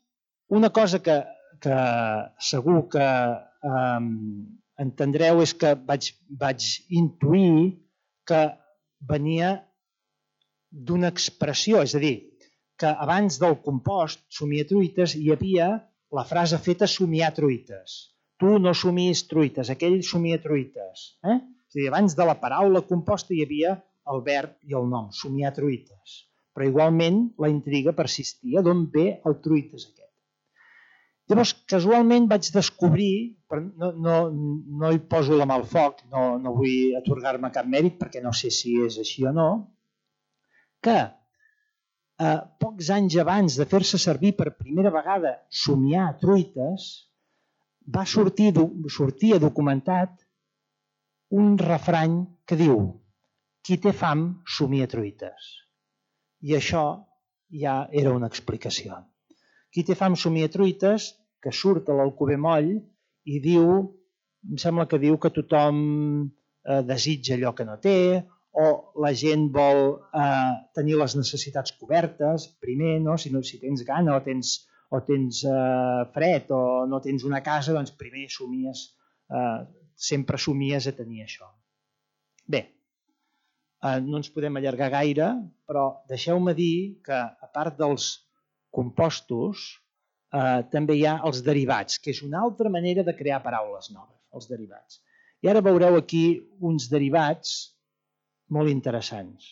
una cosa que, que segur que eh, entendreu és que vaig, vaig intuir que venia d'una expressió, és a dir, que abans del compost somiar truites hi havia la frase feta somiar truites. Tu no somies truites, aquell somia truites. Eh? És a dir, abans de la paraula composta hi havia el verb i el nom, somiar truites. Però igualment la intriga persistia, d'on ve el truites aquest. Llavors, casualment vaig descobrir, però no, no, no hi poso la mà al foc, no, no vull atorgar-me cap mèrit perquè no sé si és així o no, que eh, pocs anys abans de fer-se servir per primera vegada somiar truites, va sortir, sortir documentat un refrany que diu qui té fam somia truites. I això ja era una explicació. Qui té fam somia truites, que surt a l'Alcover Moll i diu, em sembla que diu que tothom eh, desitja allò que no té, o la gent vol eh, tenir les necessitats cobertes, primer, no? si, no, si tens gana o tens, o tens eh, fred o no tens una casa, doncs primer somies, eh, sempre somies a tenir això. Bé, eh, no ens podem allargar gaire, però deixeu-me dir que a part dels compostos eh, també hi ha els derivats, que és una altra manera de crear paraules noves, els derivats. I ara veureu aquí uns derivats molt interessants.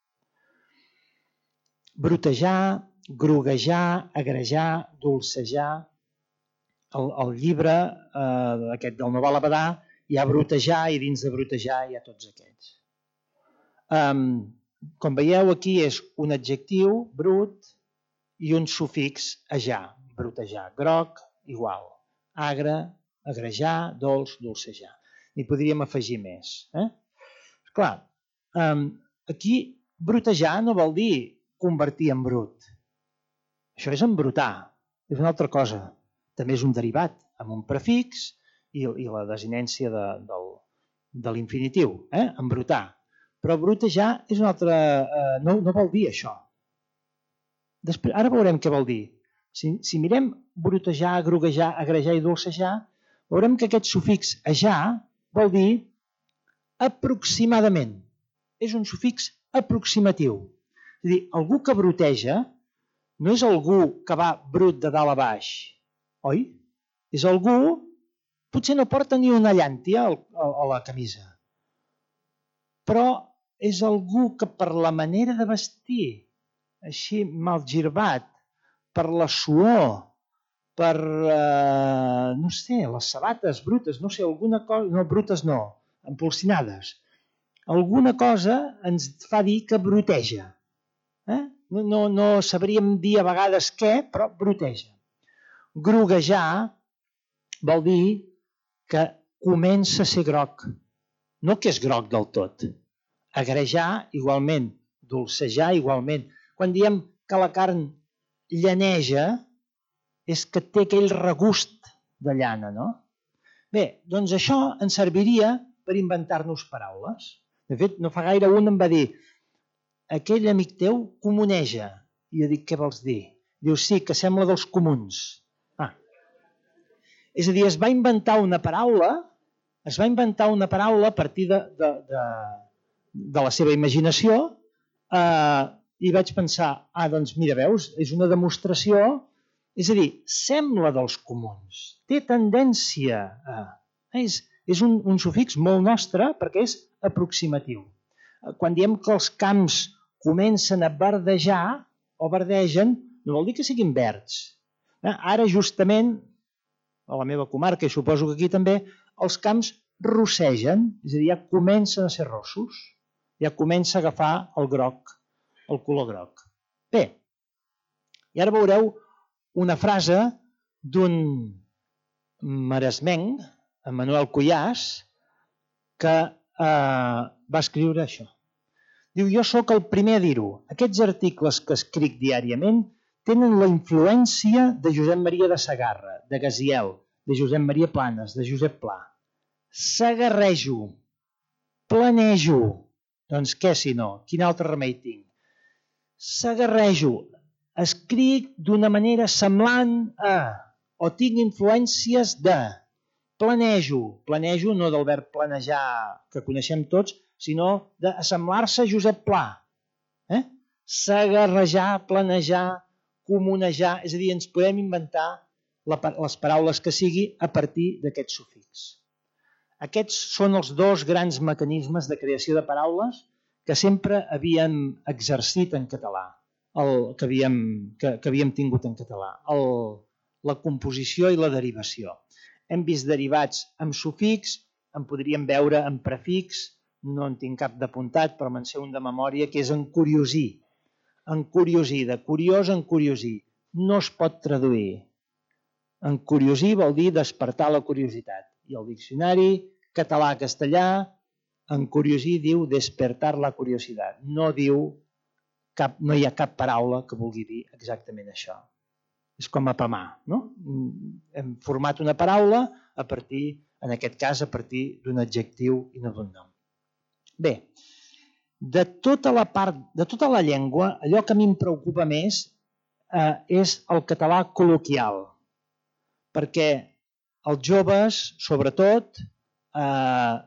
Brotejar, groguejar, agrejar, dolcejar. El, el llibre eh, aquest del Noval Abadà hi ha brotejar i dins de brotejar hi ha tots aquests. Um, com veieu aquí és un adjectiu, brut, i un sufix ajar, brotejar. Groc, igual. Agre, agrejar, dolç, dolcejar. N'hi podríem afegir més. Eh? Clar, um, aquí brotejar no vol dir convertir en brut. Això és embrutar, és una altra cosa. També és un derivat, amb un prefix i, i la desinència de, del, de l'infinitiu, eh? Embrutar. Però brotejar és una altra... Eh, no, no vol dir això. Després, ara veurem què vol dir. Si, si mirem brotejar, groguejar, agrejar i dolcejar, veurem que aquest sufix ajar vol dir aproximadament. És un sufix aproximatiu. És a dir, algú que broteja no és algú que va brut de dalt a baix, oi? És algú, potser no porta ni una llàntia a la camisa, però és algú que per la manera de vestir, així mal girbat, per la suor, per, eh, no sé, les sabates brutes, no sé, alguna cosa, no, brutes no, empolsinades, alguna cosa ens fa dir que broteja. Eh? No, no, no sabríem dir a vegades què, però broteja. Groguejar vol dir que comença a ser groc, no que és groc del tot. Agrejar, igualment. Dolcejar, igualment. Quan diem que la carn llaneja, és que té aquell regust de llana, no? Bé, doncs això ens serviria per inventar-nos paraules. De fet, no fa gaire un em va dir aquell amic teu comuneja. I jo dic, què vols dir? Diu, sí, que sembla dels comuns. Ah. És a dir, es va inventar una paraula, es va inventar una paraula a partir de, de, de, de la seva imaginació eh, i vaig pensar, ah, doncs mira, veus, és una demostració, és a dir, sembla dels comuns, té tendència a... És, és un, un sufix molt nostre perquè és aproximatiu. Quan diem que els camps comencen a verdejar o verdegen, no vol dir que siguin verds. Ara justament, a la meva comarca, i suposo que aquí també, els camps rossegen, és a dir, ja comencen a ser rossos, ja comença a agafar el groc, el color groc. Bé, i ara veureu una frase d'un maresmenc, en Manuel Cuyàs, que eh, va escriure això. Diu, jo sóc el primer a dir-ho. Aquests articles que escric diàriament tenen la influència de Josep Maria de Sagarra, de Gaziel, de Josep Maria Planes, de Josep Pla. Sagarrejo, planejo. Doncs què si no? Quin altre remei tinc? Sagarrejo, escric d'una manera semblant a, o tinc influències de, planejo, planejo no del verb planejar que coneixem tots, sinó d'assemblar-se a Josep Pla. Eh? Sagarrejar, planejar, comunejar, és a dir, ens podem inventar les paraules que sigui a partir d'aquest sufix. Aquests són els dos grans mecanismes de creació de paraules que sempre havíem exercit en català, el, que, havíem, que, que havíem tingut en català, el, la composició i la derivació. Hem vist derivats amb sufix, en podríem veure amb prefix, no en tinc cap d'apuntat, però me'n sé un de memòria, que és encuriosir. Encuriosir, de curiós a encuriosir. No es pot traduir. Encuriosir vol dir despertar la curiositat. I el diccionari català-castellà, encuriosir diu despertar la curiositat. No diu, cap, no hi ha cap paraula que vulgui dir exactament això. És com apamar, no? Hem format una paraula a partir, en aquest cas, a partir d'un adjectiu i no d'un nom. Bé, de tota la part, de tota la llengua, allò que a mi em preocupa més eh, és el català col·loquial, perquè els joves, sobretot, eh,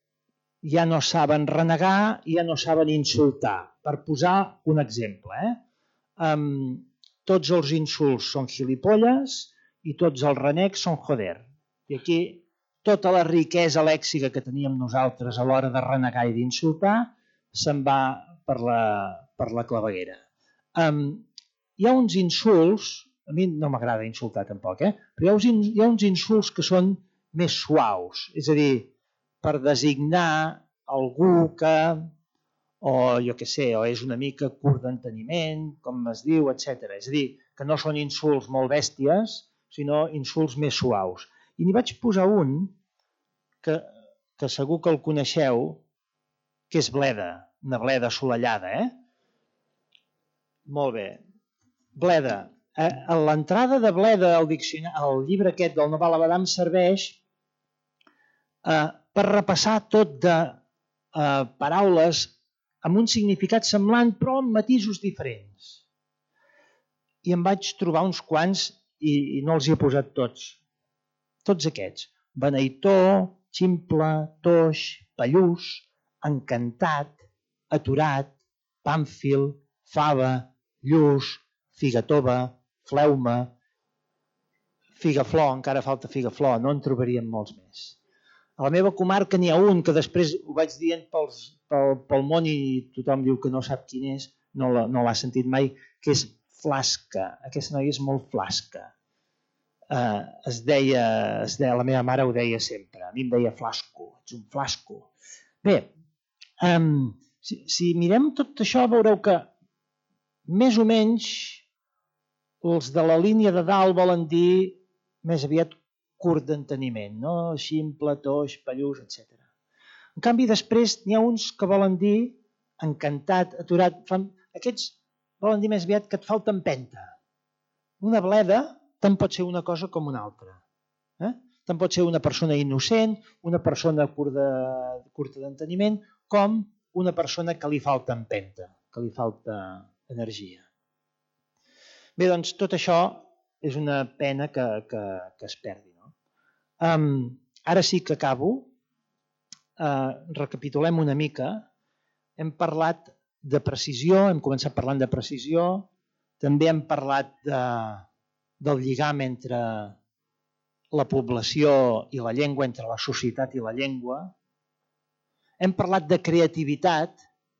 ja no saben renegar, ja no saben insultar. Per posar un exemple, eh? Um, tots els insults són gilipolles i tots els renecs són joder. I aquí tota la riquesa lèxica que teníem nosaltres a l'hora de renegar i d'insultar se'n va per la, per la claveguera. Um, hi ha uns insults, a mi no m'agrada insultar tampoc, eh? Però hi ha, uns, hi ha uns insults que són més suaus, és a dir, per designar algú que, o jo què sé, o és una mica curt d'enteniment, com es diu, etcètera. És a dir, que no són insults molt bèsties, sinó insults més suaus. I n'hi vaig posar un que, que segur que el coneixeu, que és bleda, una bleda assolellada, eh? Molt bé. Bleda. A l'entrada de bleda al diccionari, al llibre aquest del Noval Abadam serveix eh, per repassar tot de eh, paraules amb un significat semblant però amb matisos diferents. I em vaig trobar uns quants i, i no els hi he posat tots. Tots aquests. Beneitó, ximple, toix, pallús, encantat, aturat, pàmfil, fava, lluç, figatova, fleuma, figaflor, encara falta figaflor, no en trobaríem molts més. A la meva comarca n'hi ha un que després ho vaig dient pels, pel, pel món i tothom diu que no sap quin és, no l'ha no sentit mai, que és flasca. Aquesta noia és molt flasca. Uh, es, deia, es deia, la meva mare ho deia sempre, a mi em deia flasco, ets un flasco. Bé, um, si, si mirem tot això veureu que més o menys els de la línia de dalt volen dir més aviat curt d'enteniment, no? Ximple, toix, pallús, etcètera. En canvi, després n'hi ha uns que volen dir encantat, aturat. Fan... Aquests volen dir més aviat que et falta empenta. Una bleda tant pot ser una cosa com una altra. Eh? Tant pot ser una persona innocent, una persona curta d'enteniment, com una persona que li falta empenta, que li falta energia. Bé, doncs tot això és una pena que, que, que es perdi. No? Um, ara sí que acabo. Uh, recapitulem una mica. Hem parlat de precisió, hem començat parlant de precisió, també hem parlat de, del lligam entre la població i la llengua, entre la societat i la llengua. Hem parlat de creativitat,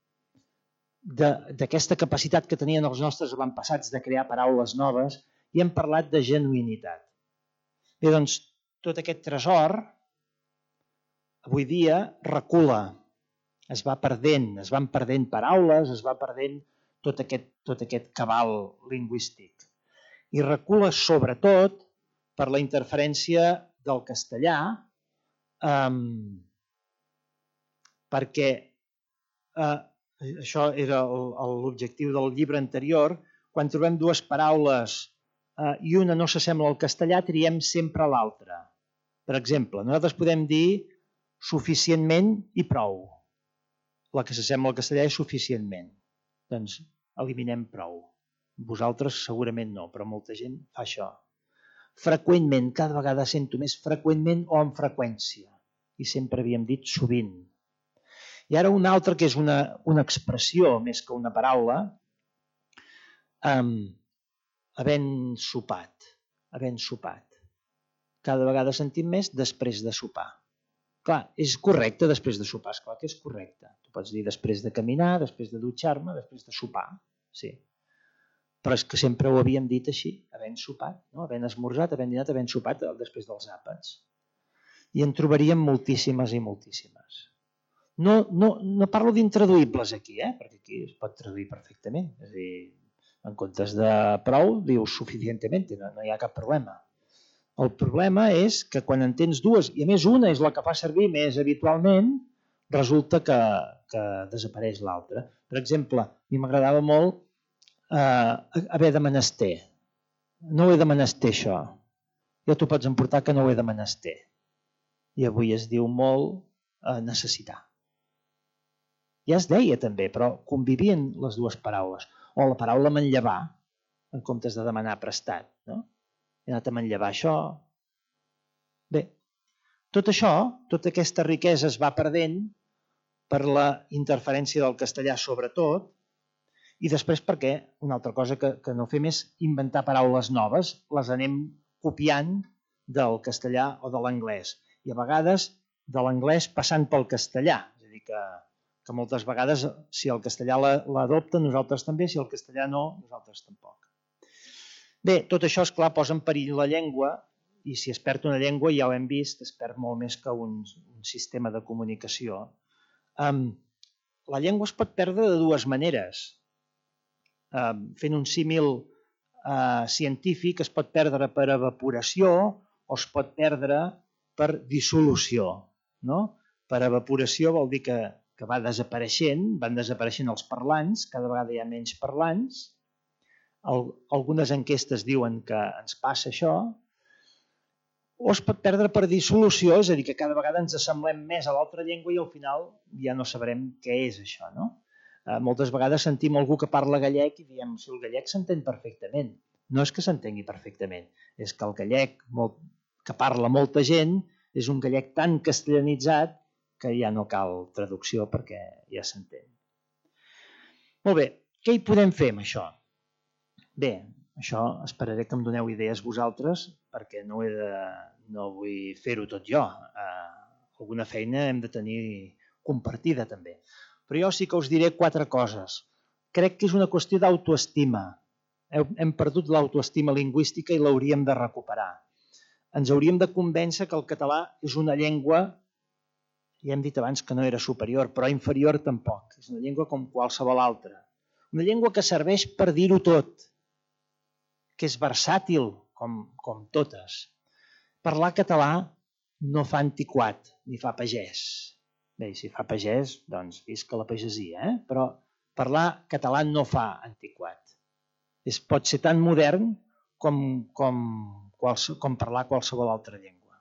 d'aquesta capacitat que tenien els nostres avantpassats de crear paraules noves, i hem parlat de genuïnitat. Bé, doncs, tot aquest tresor avui dia recula, es va perdent, es van perdent paraules, es va perdent tot aquest, tot aquest cabal lingüístic. I recula sobretot per la interferència del castellà, eh, perquè eh, això era l'objectiu del llibre anterior, quan trobem dues paraules eh, i una no s'assembla al castellà, triem sempre l'altra. Per exemple, nosaltres podem dir suficientment i prou. La que s'assembla al castellà és suficientment. Doncs eliminem prou. Vosaltres segurament no, però molta gent fa això. Freqüentment, cada vegada sento més freqüentment o amb freqüència. I sempre havíem dit sovint. I ara una altra que és una, una expressió més que una paraula, um, havent sopat, havent sopat. Cada vegada sentim més després de sopar. Clar, és correcte després de sopar, esclar que és correcte. Tu pots dir després de caminar, després de dutxar-me, després de sopar, sí. Però és que sempre ho havíem dit així, havent sopat, no? Havent esmorzat, havent dinat, havent sopat, després dels àpats. I en trobaríem moltíssimes i moltíssimes. No, no, no parlo d'intraduïbles aquí, eh? Perquè aquí es pot traduir perfectament. És a dir, en comptes de prou, dius suficientemente, no, no hi ha cap problema. El problema és que quan en tens dues, i a més una és la que fa servir més habitualment, resulta que, que desapareix l'altra. Per exemple, a mi m'agradava molt eh, haver de menester. No ho he de menester, això. Ja t'ho pots emportar que no ho he de menester. I avui es diu molt eh, necessitar. Ja es deia també, però convivien les dues paraules. O la paraula manllevar, en comptes de demanar prestat, no? He anat a manllevar això. Bé, tot això, tota aquesta riquesa es va perdent per la interferència del castellà sobretot i després perquè una altra cosa que, que no fem és inventar paraules noves, les anem copiant del castellà o de l'anglès i a vegades de l'anglès passant pel castellà. És a dir, que, que moltes vegades si el castellà l'adopta nosaltres també, si el castellà no, nosaltres tampoc. Bé, tot això, esclar, posa en perill la llengua i si es perd una llengua, ja ho hem vist, es perd molt més que un, un sistema de comunicació. Um, la llengua es pot perdre de dues maneres. Um, fent un símil uh, científic, es pot perdre per evaporació o es pot perdre per dissolució. No? Per evaporació vol dir que, que va desapareixent, van desapareixent els parlants, cada vegada hi ha menys parlants. Algunes enquestes diuen que ens passa això, o es pot perdre per dissolució, és a dir, que cada vegada ens assemblem més a l'altra llengua i al final ja no sabrem què és això, no? Eh, moltes vegades sentim algú que parla gallec i diem, si el gallec s'entén perfectament. No és que s'entengui perfectament, és que el gallec molt, que parla molta gent és un gallec tan castellanitzat que ja no cal traducció perquè ja s'entén. Molt bé, què hi podem fer amb això? Bé, això esperaré que em doneu idees vosaltres perquè no, he de, no vull fer-ho tot jo. Eh, alguna feina hem de tenir compartida també. Però jo sí que us diré quatre coses. Crec que és una qüestió d'autoestima. Hem perdut l'autoestima lingüística i l'hauríem de recuperar. Ens hauríem de convèncer que el català és una llengua, ja hem dit abans que no era superior, però inferior tampoc. És una llengua com qualsevol altra. Una llengua que serveix per dir-ho tot, que és versàtil, com, com totes. Parlar català no fa antiquat, ni fa pagès. Bé, si fa pagès, doncs visca la pagesia, eh? Però parlar català no fa antiquat. És, pot ser tan modern com, com, quals, com parlar qualsevol altra llengua.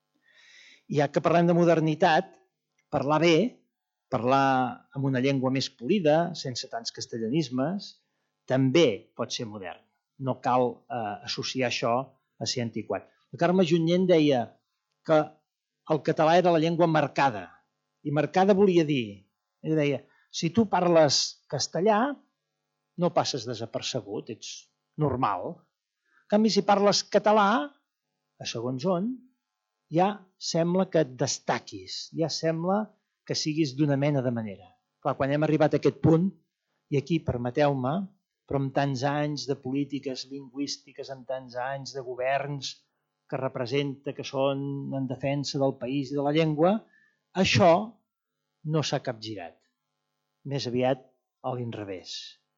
I ja que parlem de modernitat, parlar bé, parlar amb una llengua més polida, sense tants castellanismes, també pot ser modern. No cal eh, associar això a ser antiquat. La Carme Junyent deia que el català era la llengua marcada. I marcada volia dir, ella deia, si tu parles castellà, no passes desapercebut, ets normal. En canvi, si parles català, a segons on, ja sembla que et destaquis, ja sembla que siguis d'una mena de manera. Clar, quan hem arribat a aquest punt, i aquí, permeteu-me, però amb tants anys de polítiques lingüístiques, amb tants anys de governs que representa que són en defensa del país i de la llengua, això no s'ha capgirat. Més aviat a l'inrevés.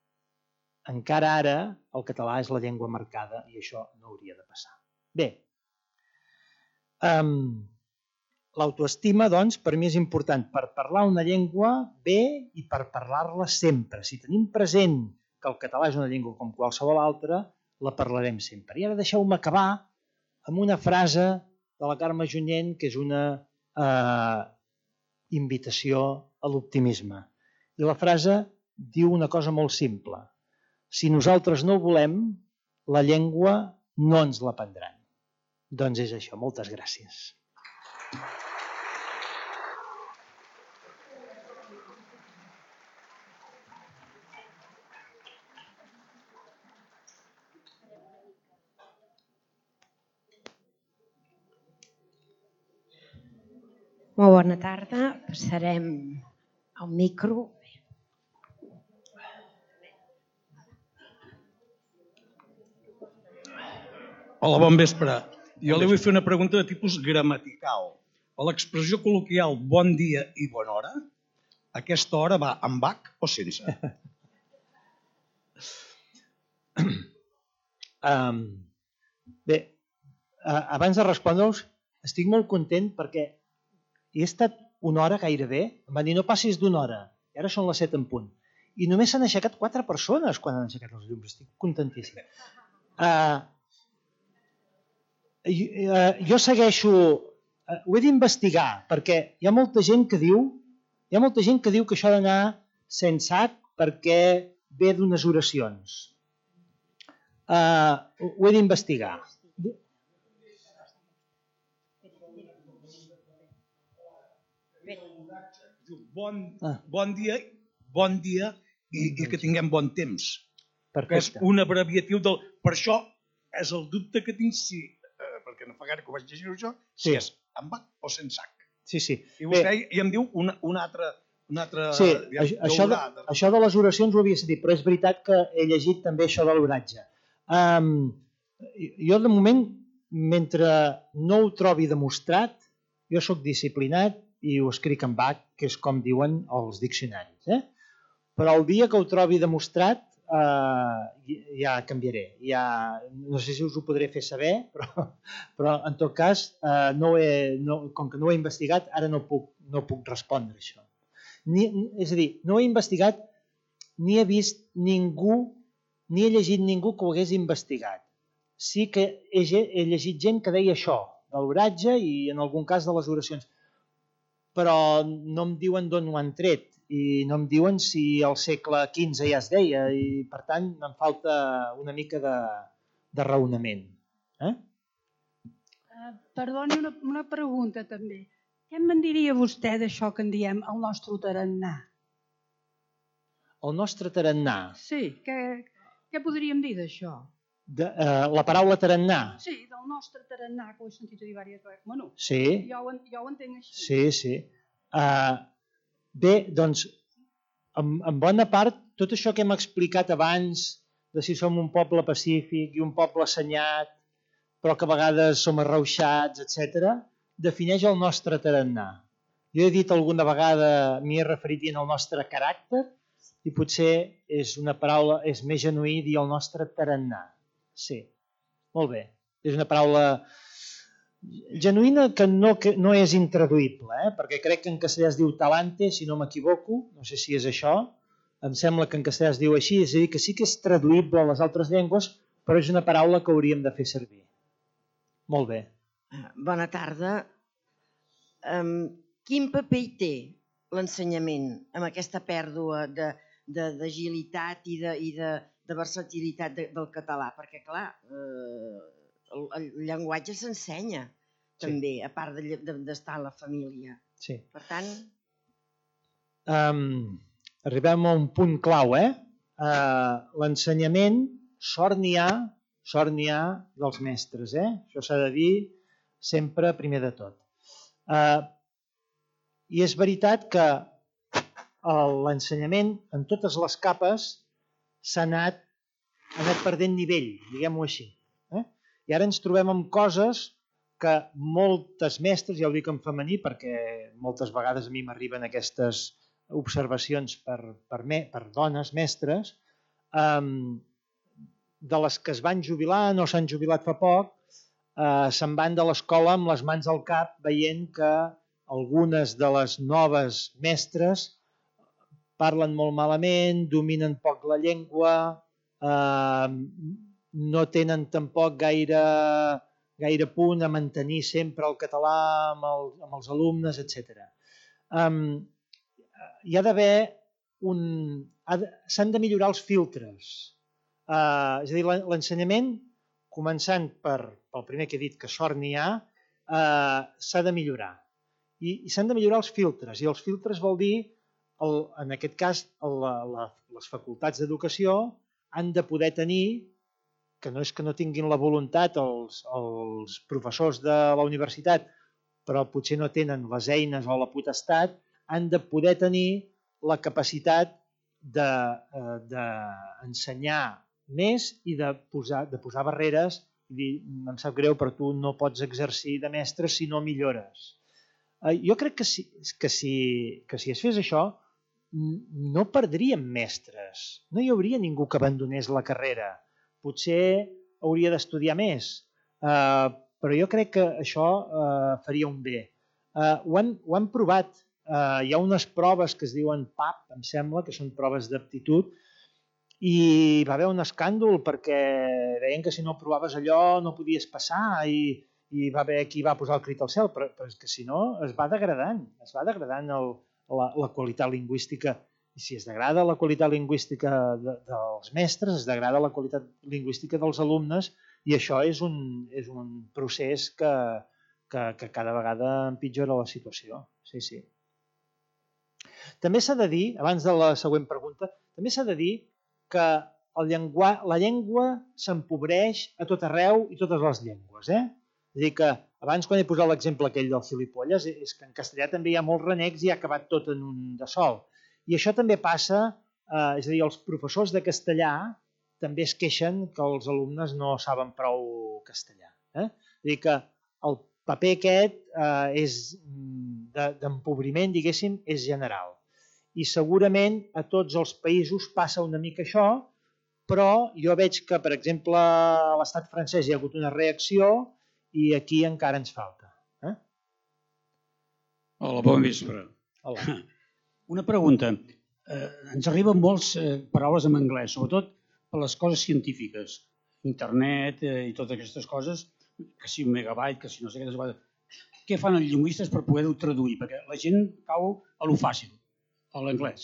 Encara ara el català és la llengua marcada i això no hauria de passar. Bé, um, l'autoestima, doncs, per mi és important per parlar una llengua bé i per parlar-la sempre. Si tenim present que el català és una llengua com qualsevol altra, la parlarem sempre. I ara deixeu-me acabar amb una frase de la Carme Junyent que és una eh, invitació a l'optimisme. I la frase diu una cosa molt simple. Si nosaltres no ho volem, la llengua no ens la prendran. Doncs és això. Moltes gràcies. Molt bona tarda. Passarem al micro. Hola, bon vespre. Jo li vull fer una pregunta de tipus gramatical. A l'expressió col·loquial bon dia i bona hora, aquesta hora va amb hac o sense? Um, bé, uh, abans de respondre-us, estic molt content perquè he estat una hora gairebé, em van dir no passis d'una hora, i ara són les set en punt. I només s'han aixecat quatre persones quan han aixecat els llums, estic contentíssim. Uh, jo, jo segueixo, uh, ho he d'investigar, perquè hi ha molta gent que diu, hi ha molta gent que diu que això ha d'anar sense hac perquè ve d'unes oracions. Uh, ho he d'investigar. Bon, bon dia, bon dia i, i que tinguem bon temps. Perfecte. És un abreviatiu del... Per això és el dubte que tinc si, eh, perquè no fa gaire que ho vaig llegir això, si Sí. és amb hac o sense hac. Sí, sí. I vostè Bé, i em diu una, una altra... Una altra sí, ja, això, de, això de les oracions ho havia sentit, però és veritat que he llegit també això de l'oratge. Um, jo, de moment, mentre no ho trobi demostrat, jo sóc disciplinat i ho escric en hac, que és com diuen els diccionaris. Eh? Però el dia que ho trobi demostrat eh, ja canviaré. Ja, no sé si us ho podré fer saber, però, però en tot cas, eh, no he, no, com que no ho he investigat, ara no puc, no puc respondre això. Ni, és a dir, no he investigat ni he vist ningú, ni he llegit ningú que ho hagués investigat. Sí que he, he llegit gent que deia això, de l'oratge i en algun cas de les oracions. Però no em diuen d'on ho han tret i no em diuen si al segle quinze ja es deia i per tant em falta una mica de, de raonament. Eh? Uh, perdoni una, una pregunta també. Què me'n diria vostè d'això que en diem el nostre tarannà? El nostre tarannà. Sí, què, què podríem dir d'això? De, uh, la paraula tarannà. Sí, del nostre tarannà, que ho he sentit a dir diverses vegades. Bueno, sí. jo, ho, jo ho entenc així. Sí, sí. Uh, bé, doncs, en, en bona part, tot això que hem explicat abans, de si som un poble pacífic i un poble assenyat, però que a vegades som arrauxats, etcètera, defineix el nostre tarannà. Jo he dit alguna vegada, m'hi he referit dient el nostre caràcter, i potser és una paraula, és més genuí dir el nostre tarannà. Sí, molt bé. És una paraula genuïna que no, que no és intraduïble, eh? Perquè crec que en castellà es diu talante, si no m'equivoco, no sé si és això, em sembla que en castellà es diu així, és a dir, que sí que és traduïble a les altres llengües, però és una paraula que hauríem de fer servir. Molt bé. Bona tarda. Um, quin paper hi té l'ensenyament amb aquesta pèrdua d'agilitat i de, i de, de versatilitat de, del català? Perquè, clar, eh, el, el llenguatge s'ensenya també, sí. A part d'estar de, de, a la família. Sí. Per tant... Um, arribem a un punt clau, eh? Uh, l'ensenyament, sort n'hi ha, sort n'hi ha dels mestres, eh? Això s'ha de dir sempre primer de tot. Uh, I és veritat que l'ensenyament en totes les capes s'ha anat, ha anat perdent nivell, diguem-ho així. Eh? I ara ens trobem amb coses que moltes mestres, ja ho dic en femení perquè moltes vegades a mi m'arriben aquestes observacions per, per, me, per dones mestres, um, de les que es van jubilar, no s'han jubilat fa poc, uh, se'n van de l'escola amb les mans al cap veient que algunes de les noves mestres parlen molt malament, dominen poc la llengua, eh, no tenen tampoc gaire, gaire punt a mantenir sempre el català amb, el, amb els alumnes, etcètera. Um, hi ha d'haver un... S'han de millorar els filtres. Eh, és a dir, l'ensenyament, començant per, pel primer que he dit, que sort n'hi ha, eh, s'ha de millorar. I, i s'han de millorar els filtres, i els filtres vol dir, el, en aquest cas, el, la, les facultats d'educació han de poder tenir, que no és que no tinguin la voluntat els, els professors de la universitat, però potser no tenen les eines o la potestat, han de poder tenir la capacitat d'ensenyar de, eh, més i de posar, de posar barreres i dir, em sap greu, però tu no pots exercir de mestre si no millores. Eh, jo crec que si, que, si, que si es fes això, no perdríem mestres, no hi hauria ningú que abandonés la carrera. Potser hauria d'estudiar més, eh, però jo crec que això eh, faria un bé. Eh, ho, han, ho han provat. Eh, hi ha unes proves que es diuen P A P, em sembla, que són proves d'aptitud, i va haver un escàndol perquè deien que si no provaves allò no podies passar i, i va haver qui va posar el crit al cel, però, però és que si no es va degradant, es va degradant el, la, la qualitat lingüística. I si es degrada la qualitat lingüística de, dels mestres, es degrada la qualitat lingüística dels alumnes, i això és un, és un procés que, que, que cada vegada empitjora la situació. Sí, sí. També s'ha de dir, abans de la següent pregunta, també s'ha de dir que el llengua, la llengua s'empobreix a tot arreu i totes les llengües. Eh? És a dir, que abans, quan he posat l'exemple aquell del filipolles, és que en castellà també hi ha molts renecs i ha acabat tot en un de sol. I això també passa, eh, és a dir, els professors de castellà també es queixen que els alumnes no saben prou castellà. Eh? És a dir, que el paper aquest eh, és d'empobriment, diguéssim, és general. I segurament a tots els països passa una mica això, però jo veig que, per exemple, a l'estat francès hi ha hagut una reacció i aquí encara ens falta. Eh? Hola, bon vespre. Hola. Una pregunta. Eh, ens arriben moltes eh, paraules en anglès, sobretot per les coses científiques. Internet eh, i totes aquestes coses, que si un megabyte, que si no sé què. Què fan els lingüistes per poder-ho traduir? Perquè la gent cau a lo fàcil, a l'anglès.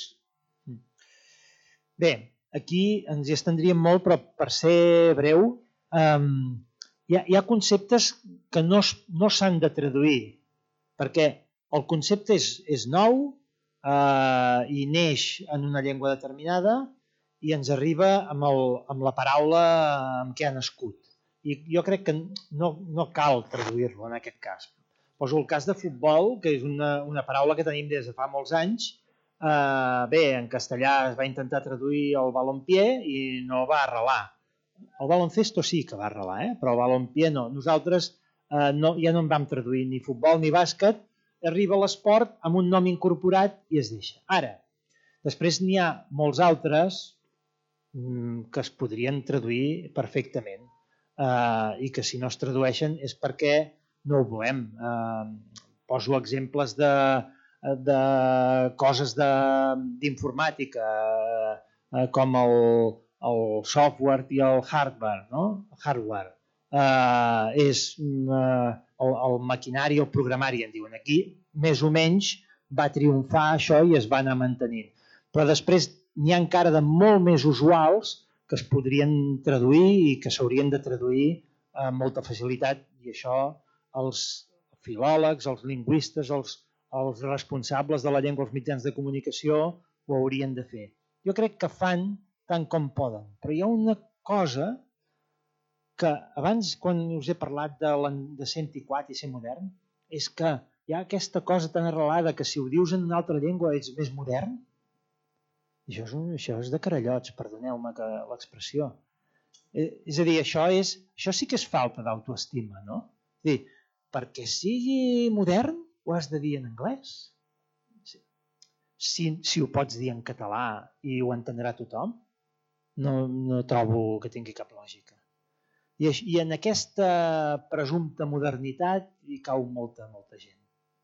Bé, aquí ens hi estendríem molt, però per ser breu, um, hi, ha, hi ha conceptes que no, no s'han de traduir, perquè el concepte és, és nou uh, i neix en una llengua determinada i ens arriba amb, el, amb la paraula amb què ha nascut. I jo crec que no, no cal traduir-lo en aquest cas. Poso el cas de futbol, que és una, una paraula que tenim des de fa molts anys. Uh, bé, en castellà es va intentar traduir el balompié i no va arrelar. El baloncesto sí que va arrelar, eh? Però el balompié no. Nosaltres uh, no, ja no en vam traduir ni futbol ni bàsquet. Arriba l'esport amb un nom incorporat i es deixa. Ara, després n'hi ha molts altres mm, que es podrien traduir perfectament uh, i que si no es tradueixen és perquè no ho volem. Uh, poso exemples de, de coses d'informàtica, uh, com el, el software i el hardware. No? Hardware uh, és uh, el, el maquinari, el programari, en diuen aquí. Més o menys va triomfar això i es va anar mantenint. Però després n'hi ha encara de molt més usuals que es podrien traduir i que s'haurien de traduir amb molta facilitat, i això els filòlegs, els lingüistes, els, els responsables de la llengua als mitjans de comunicació ho haurien de fer. Jo crec que fan tant com poden, però hi ha una cosa que abans, quan us he parlat de, de ser antiquat i ser modern, és que hi ha aquesta cosa tan arrelada que si ho dius en una altra llengua ets més modern. Això és, un, això és de carallots, perdoneu-me l'expressió. Eh, és a dir, això, és, això sí que és falta d'autoestima, no? És a dir, perquè sigui modern ho has de dir en anglès. Si, si ho pots dir en català i ho entendrà tothom, no, no trobo que tingui cap lògica. I, i en aquesta presumpta modernitat hi cau molta, molta gent.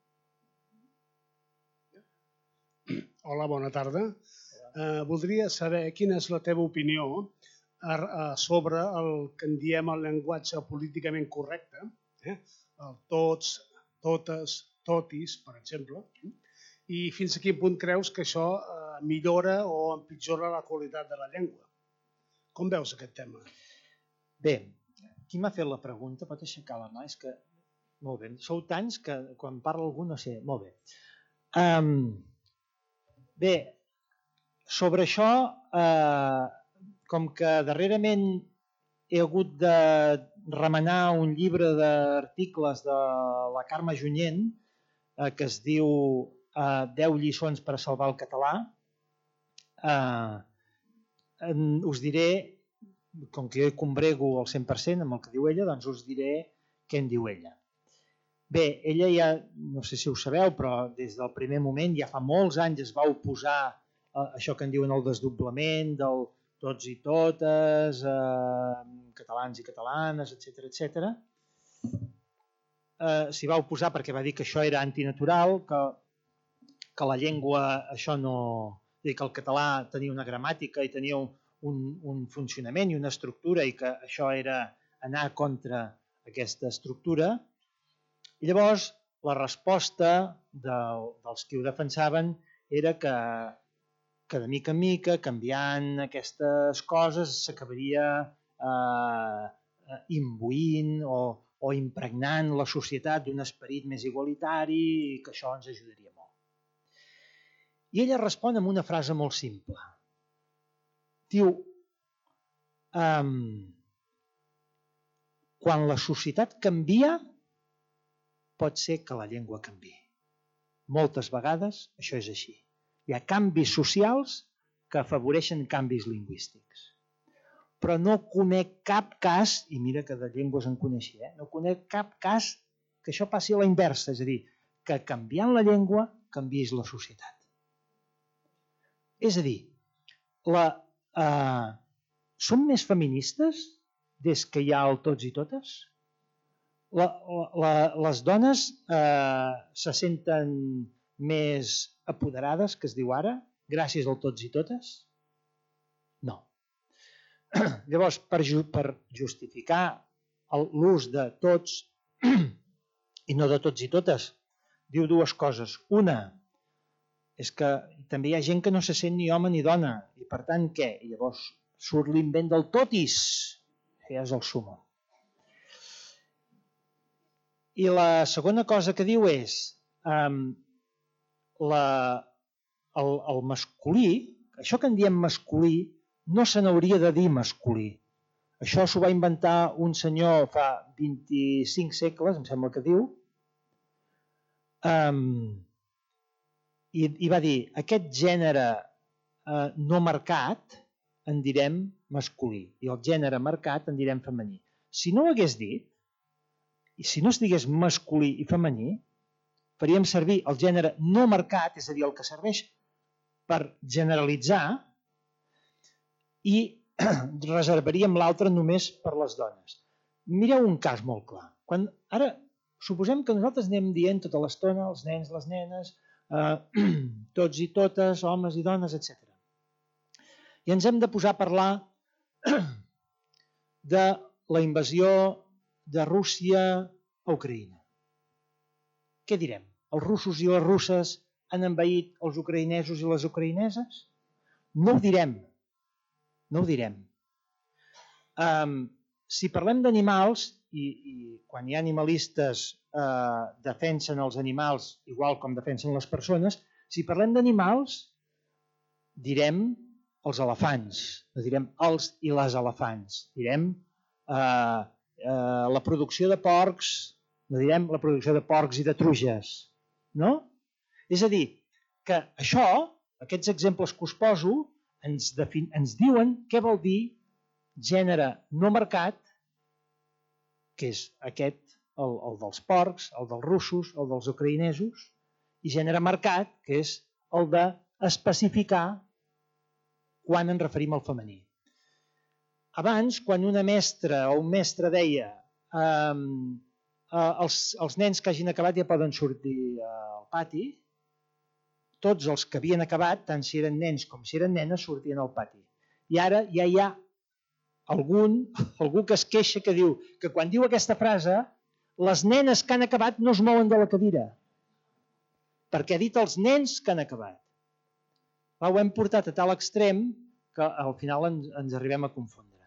Hola, bona tarda. Uh, voldria saber quina és la teva opinió a, a, sobre el que en diem el llenguatge políticament correcte, eh? el tots, totes, totis, per exemple, i fins a quin punt creus que això eh, millora o empitjora la qualitat de la llengua? Com veus aquest tema? Bé, qui m'ha fet la pregunta? Pot aixecar la mà? És que... Molt bé. Sou tants que quan parla algú no sé. Molt bé. Um, bé, sobre això, eh, com que darrerament he hagut de remenar un llibre d'articles de la Carme Junyent eh, que es diu eh, deu lliçons per a salvar el català, eh, en, us diré, com que jo combrego al cent per cent amb el que diu ella, doncs us diré què en diu ella. Bé, ella ja, no sé si ho sabeu, però des del primer moment, ja fa molts anys, es va oposar a això que en diuen el desdoblament, del tots i totes, eh, catalans i catalanes, etcètera, etcètera. Eh, S'hi va oposar perquè va dir que això era antinatural, que, que la llengua, això no... que el català tenia una gramàtica i tenia un, un, un funcionament i una estructura i que això era anar contra aquesta estructura. I llavors la resposta del, dels qui ho defensaven era que, que de mica en mica, canviant aquestes coses, s'acabaria eh, imbuint o, o impregnant la societat d'un esperit més igualitari i que això ens ajudaria molt. I ella respon amb una frase molt simple. Diu, um, quan la societat canvia, pot ser que la llengua canviï. Moltes vegades això és així. Hi ha canvis socials que afavoreixen canvis lingüístics. Però no conec cap cas, i mira que de llengües en coneixia, eh? no conec cap cas que això passi a la inversa, és a dir, que canviant la llengua canviïs la societat. És a dir, la, eh, som més feministes des que hi ha el tots i totes? La, la, les dones eh, se senten més apoderades, que es diu ara, gràcies al tots i totes? No. Llavors, per, ju per justificar l'ús de tots i no de tots i totes, diu dues coses. Una, és que també hi ha gent que no se sent ni home ni dona, i per tant, què? I llavors surt l'invent del totis, que ja és el súmmum. I la segona cosa que diu és um, la, el, el masculí, això que en diem masculí, no se n'hauria de dir masculí. Això s'ho va inventar un senyor fa vint-i-cinc segles, em sembla que diu, um, i, i va dir, aquest gènere uh, no marcat en direm masculí i el gènere marcat en direm femení. Si no ho hagués dit, i si no es digués masculí i femení, faríem servir el gènere no marcat, és a dir, el que serveix per generalitzar, i reservaríem l'altre només per les dones. Mireu un cas molt clar. Quan, ara, suposem que nosaltres anem dient tota l'estona, els nens, les nenes, eh, tots i totes, homes i dones, etcètera. I ens hem de posar a parlar de la invasió de Rússia a Ucraïna. Què direm? Els russos i les russes han envaït els ucraïnesos i les ucraïneses? No ho direm. No ho direm. Um, si parlem d'animals, i, i quan hi ha animalistes eh, defensen els animals igual com defensen les persones, si parlem d'animals, direm els elefants, no direm els i les elefants. Direm eh, Uh, la producció de porcs, no direm la producció de porcs i de truges, no? És a dir, que això, aquests exemples que us poso, ens, ens diuen què vol dir gènere no marcat, que és aquest, el, el dels porcs, el dels russos, el dels ucraïnesos, i gènere marcat, que és el d'especificar quan ens referim al femení. Abans, quan una mestra o un mestre deia eh, els, els nens que hagin acabat ja poden sortir al pati, tots els que havien acabat, tant si eren nens com si eren nenes, sortien al pati. I ara ja hi ha algun, algú que es queixa que diu que quan diu aquesta frase, les nenes que han acabat no es mouen de la cadira, perquè ha dit els nens que han acabat. Ho hem portat a tal extrem que al final ens, ens arribem a confondre.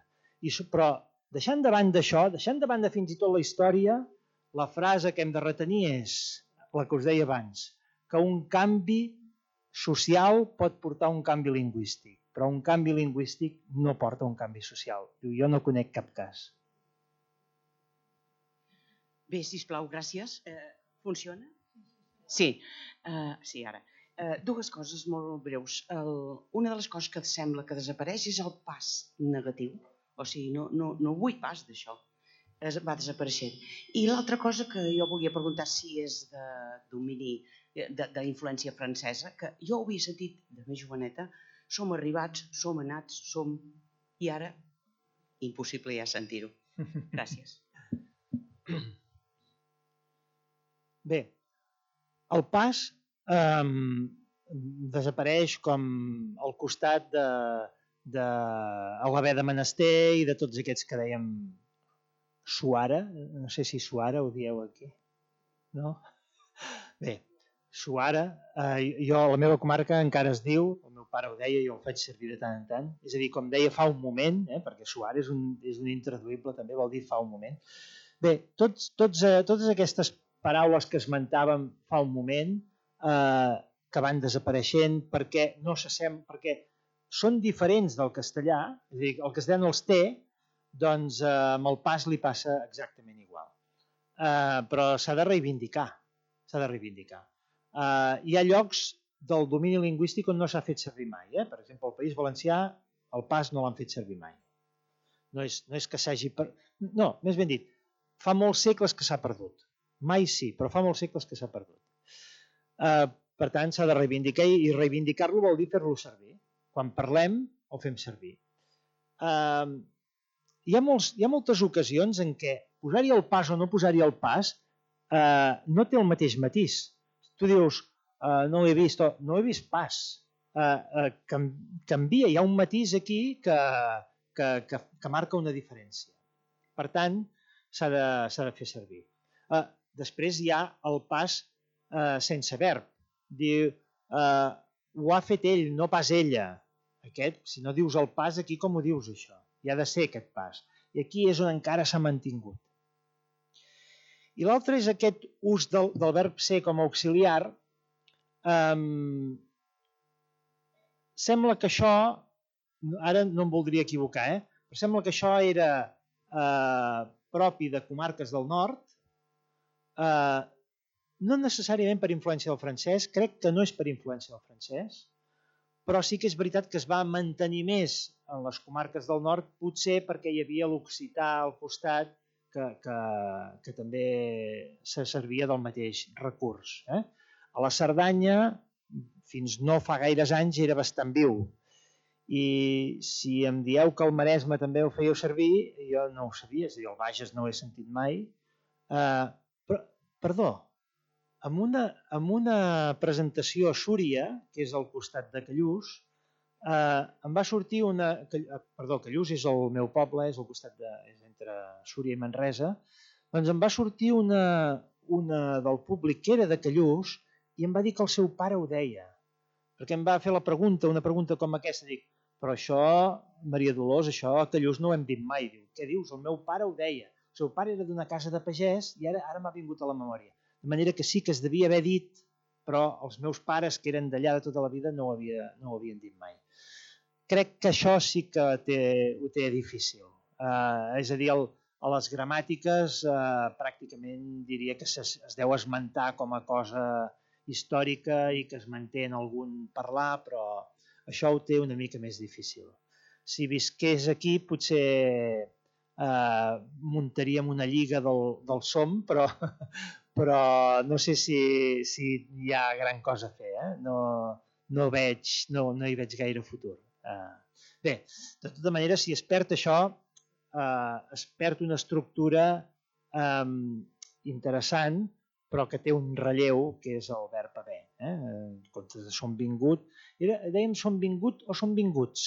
I, però deixant de banda això, deixant de banda fins i tot la història, la frase que hem de retenir és la que us deia abans, que un canvi social pot portar un canvi lingüístic, però un canvi lingüístic no porta un canvi social. Diu, jo no conec cap cas. Bé, sisplau, gràcies. Eh, funciona? Sí, uh, sí, ara. Uh, dues coses molt breus. El, una de les coses que sembla que desapareix és el pas negatiu. O sigui, no, no, no vull pas d'això. Es, va desapareixent. I l'altra cosa que jo volia preguntar si és de domini, d'influència francesa, que jo ho havia sentit de més joveneta, som arribats, som anats, som... I ara, impossible ja sentir-ho. Gràcies. Bé, el pas eh, desapareix com al costat de, de l'haver de menester i de tots aquests que dèiem suara, no sé si suara ho dieu aquí, no? Bé, suara, eh, jo a la meva comarca encara es diu, el meu pare ho deia i jo el faig servir de tant en tant, és a dir, com deia fa un moment, eh, perquè suara és un, és un intraduïble, també vol dir fa un moment. Bé, tots, tots, eh, totes aquestes paraules que esmentàvem fa un moment, eh, que van desapareixent perquè no s'assemblen, perquè són diferents del castellà, és a dir, el castellà no els té, doncs eh, amb el pas li passa exactament igual. Eh, però s'ha de reivindicar, s'ha de reivindicar. Eh, hi ha llocs del domini lingüístic on no s'ha fet servir mai. Eh? Per exemple, al País Valencià el pas no l'han fet servir mai. No és, no és que s'hagi... Per... No, més ben dit, fa molts segles que s'ha perdut. Mai sí, però fa molts segles que s'ha perdut. Eh, per tant, s'ha de reivindicar i reivindicar-lo vol dir fer-lo servir. Quan parlem, el fem servir. Eh, hi, ha molts, hi ha moltes ocasions en què posar-hi el pas o no posar-hi el pas eh, no té el mateix matís. Tu dius, eh, no l'he vist, no he vist pas. Eh, eh, canvia, hi ha un matís aquí que, que, que, que marca una diferència. Per tant, s'ha de, s'ha de fer servir. Eh, després hi ha el pas eh, sense verb. Diu, eh, ho ha fet ell, no pas ella. Aquest, si no dius el pas, aquí com ho dius això? Hi ha de ser aquest pas. I aquí és on encara s'ha mantingut. I l'altre és aquest ús del, del verb ser com a auxiliar. Um, sembla que això, ara no em voldria equivocar, eh? però sembla que això era eh, propi de comarques del nord, eh, no necessàriament per influència del francès, crec que no és per influència del francès, però sí que és veritat que es va mantenir més en les comarques del nord, potser perquè hi havia l'occità al costat que, que, que també se servia del mateix recurs. Eh? A la Cerdanya, fins no fa gaires anys, era bastant viu. I si em dieu que el Maresme també ho fèieu servir, jo no ho sabia, és a dir, el Bages no ho he sentit mai. Eh, però, perdó, amb una, amb una presentació a Súria, que és al costat de Callús, eh, em va sortir una... Perdó, Callús és el meu poble, és al costat de, és entre Súria i Manresa, doncs em va sortir una, una del públic que era de Callús i em va dir que el seu pare ho deia. Perquè em va fer la pregunta, una pregunta com aquesta, dic, però això, Maria Dolors, això a Callús no ho hem dit mai. Diu, què dius? El meu pare ho deia. El seu pare era d'una casa de pagès i ara, ara m'ha vingut a la memòria. De manera que sí que es devia haver dit, però els meus pares, que eren d'allà de tota la vida, no ho, havia, no ho havien dit mai. Crec que això sí que té, ho té difícil. Eh, és a dir, el, a les gramàtiques eh, pràcticament diria que es, es deu esmentar com a cosa històrica i que es manté en algun parlar, però això ho té una mica més difícil. Si visqués aquí potser eh, muntaríem una lliga del, del som, però... però no sé si, si hi ha gran cosa a fer, eh? no, no, veig, no, no hi veig gaire futur. Uh, bé, de tota manera, si es perd això, uh, es perd una estructura um, interessant, però que té un relleu, que és el verb haver. Eh? En comptes de som vingut, era, dèiem som vingut o som vinguts?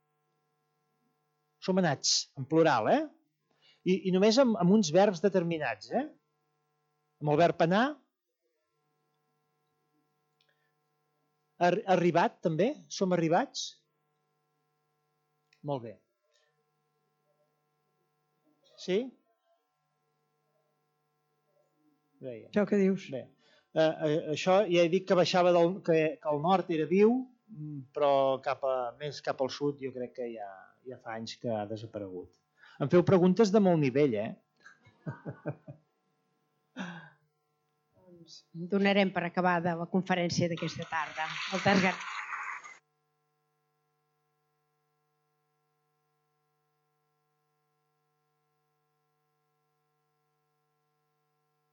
Som anats, en plural, eh? I, i només amb, amb uns verbs determinats, eh? Amb el verb anar, arribat també, som arribats? Molt bé. Sí? Veia. Això que dius. Bé, eh, eh, això ja he dit que baixava del, que, que el nord era viu, però cap a, més cap al sud jo crec que ja, ja fa anys que ha desaparegut. Em feu preguntes de molt nivell, eh? Donarem per acabada la conferència d'aquesta tarda. Moltes gràcies.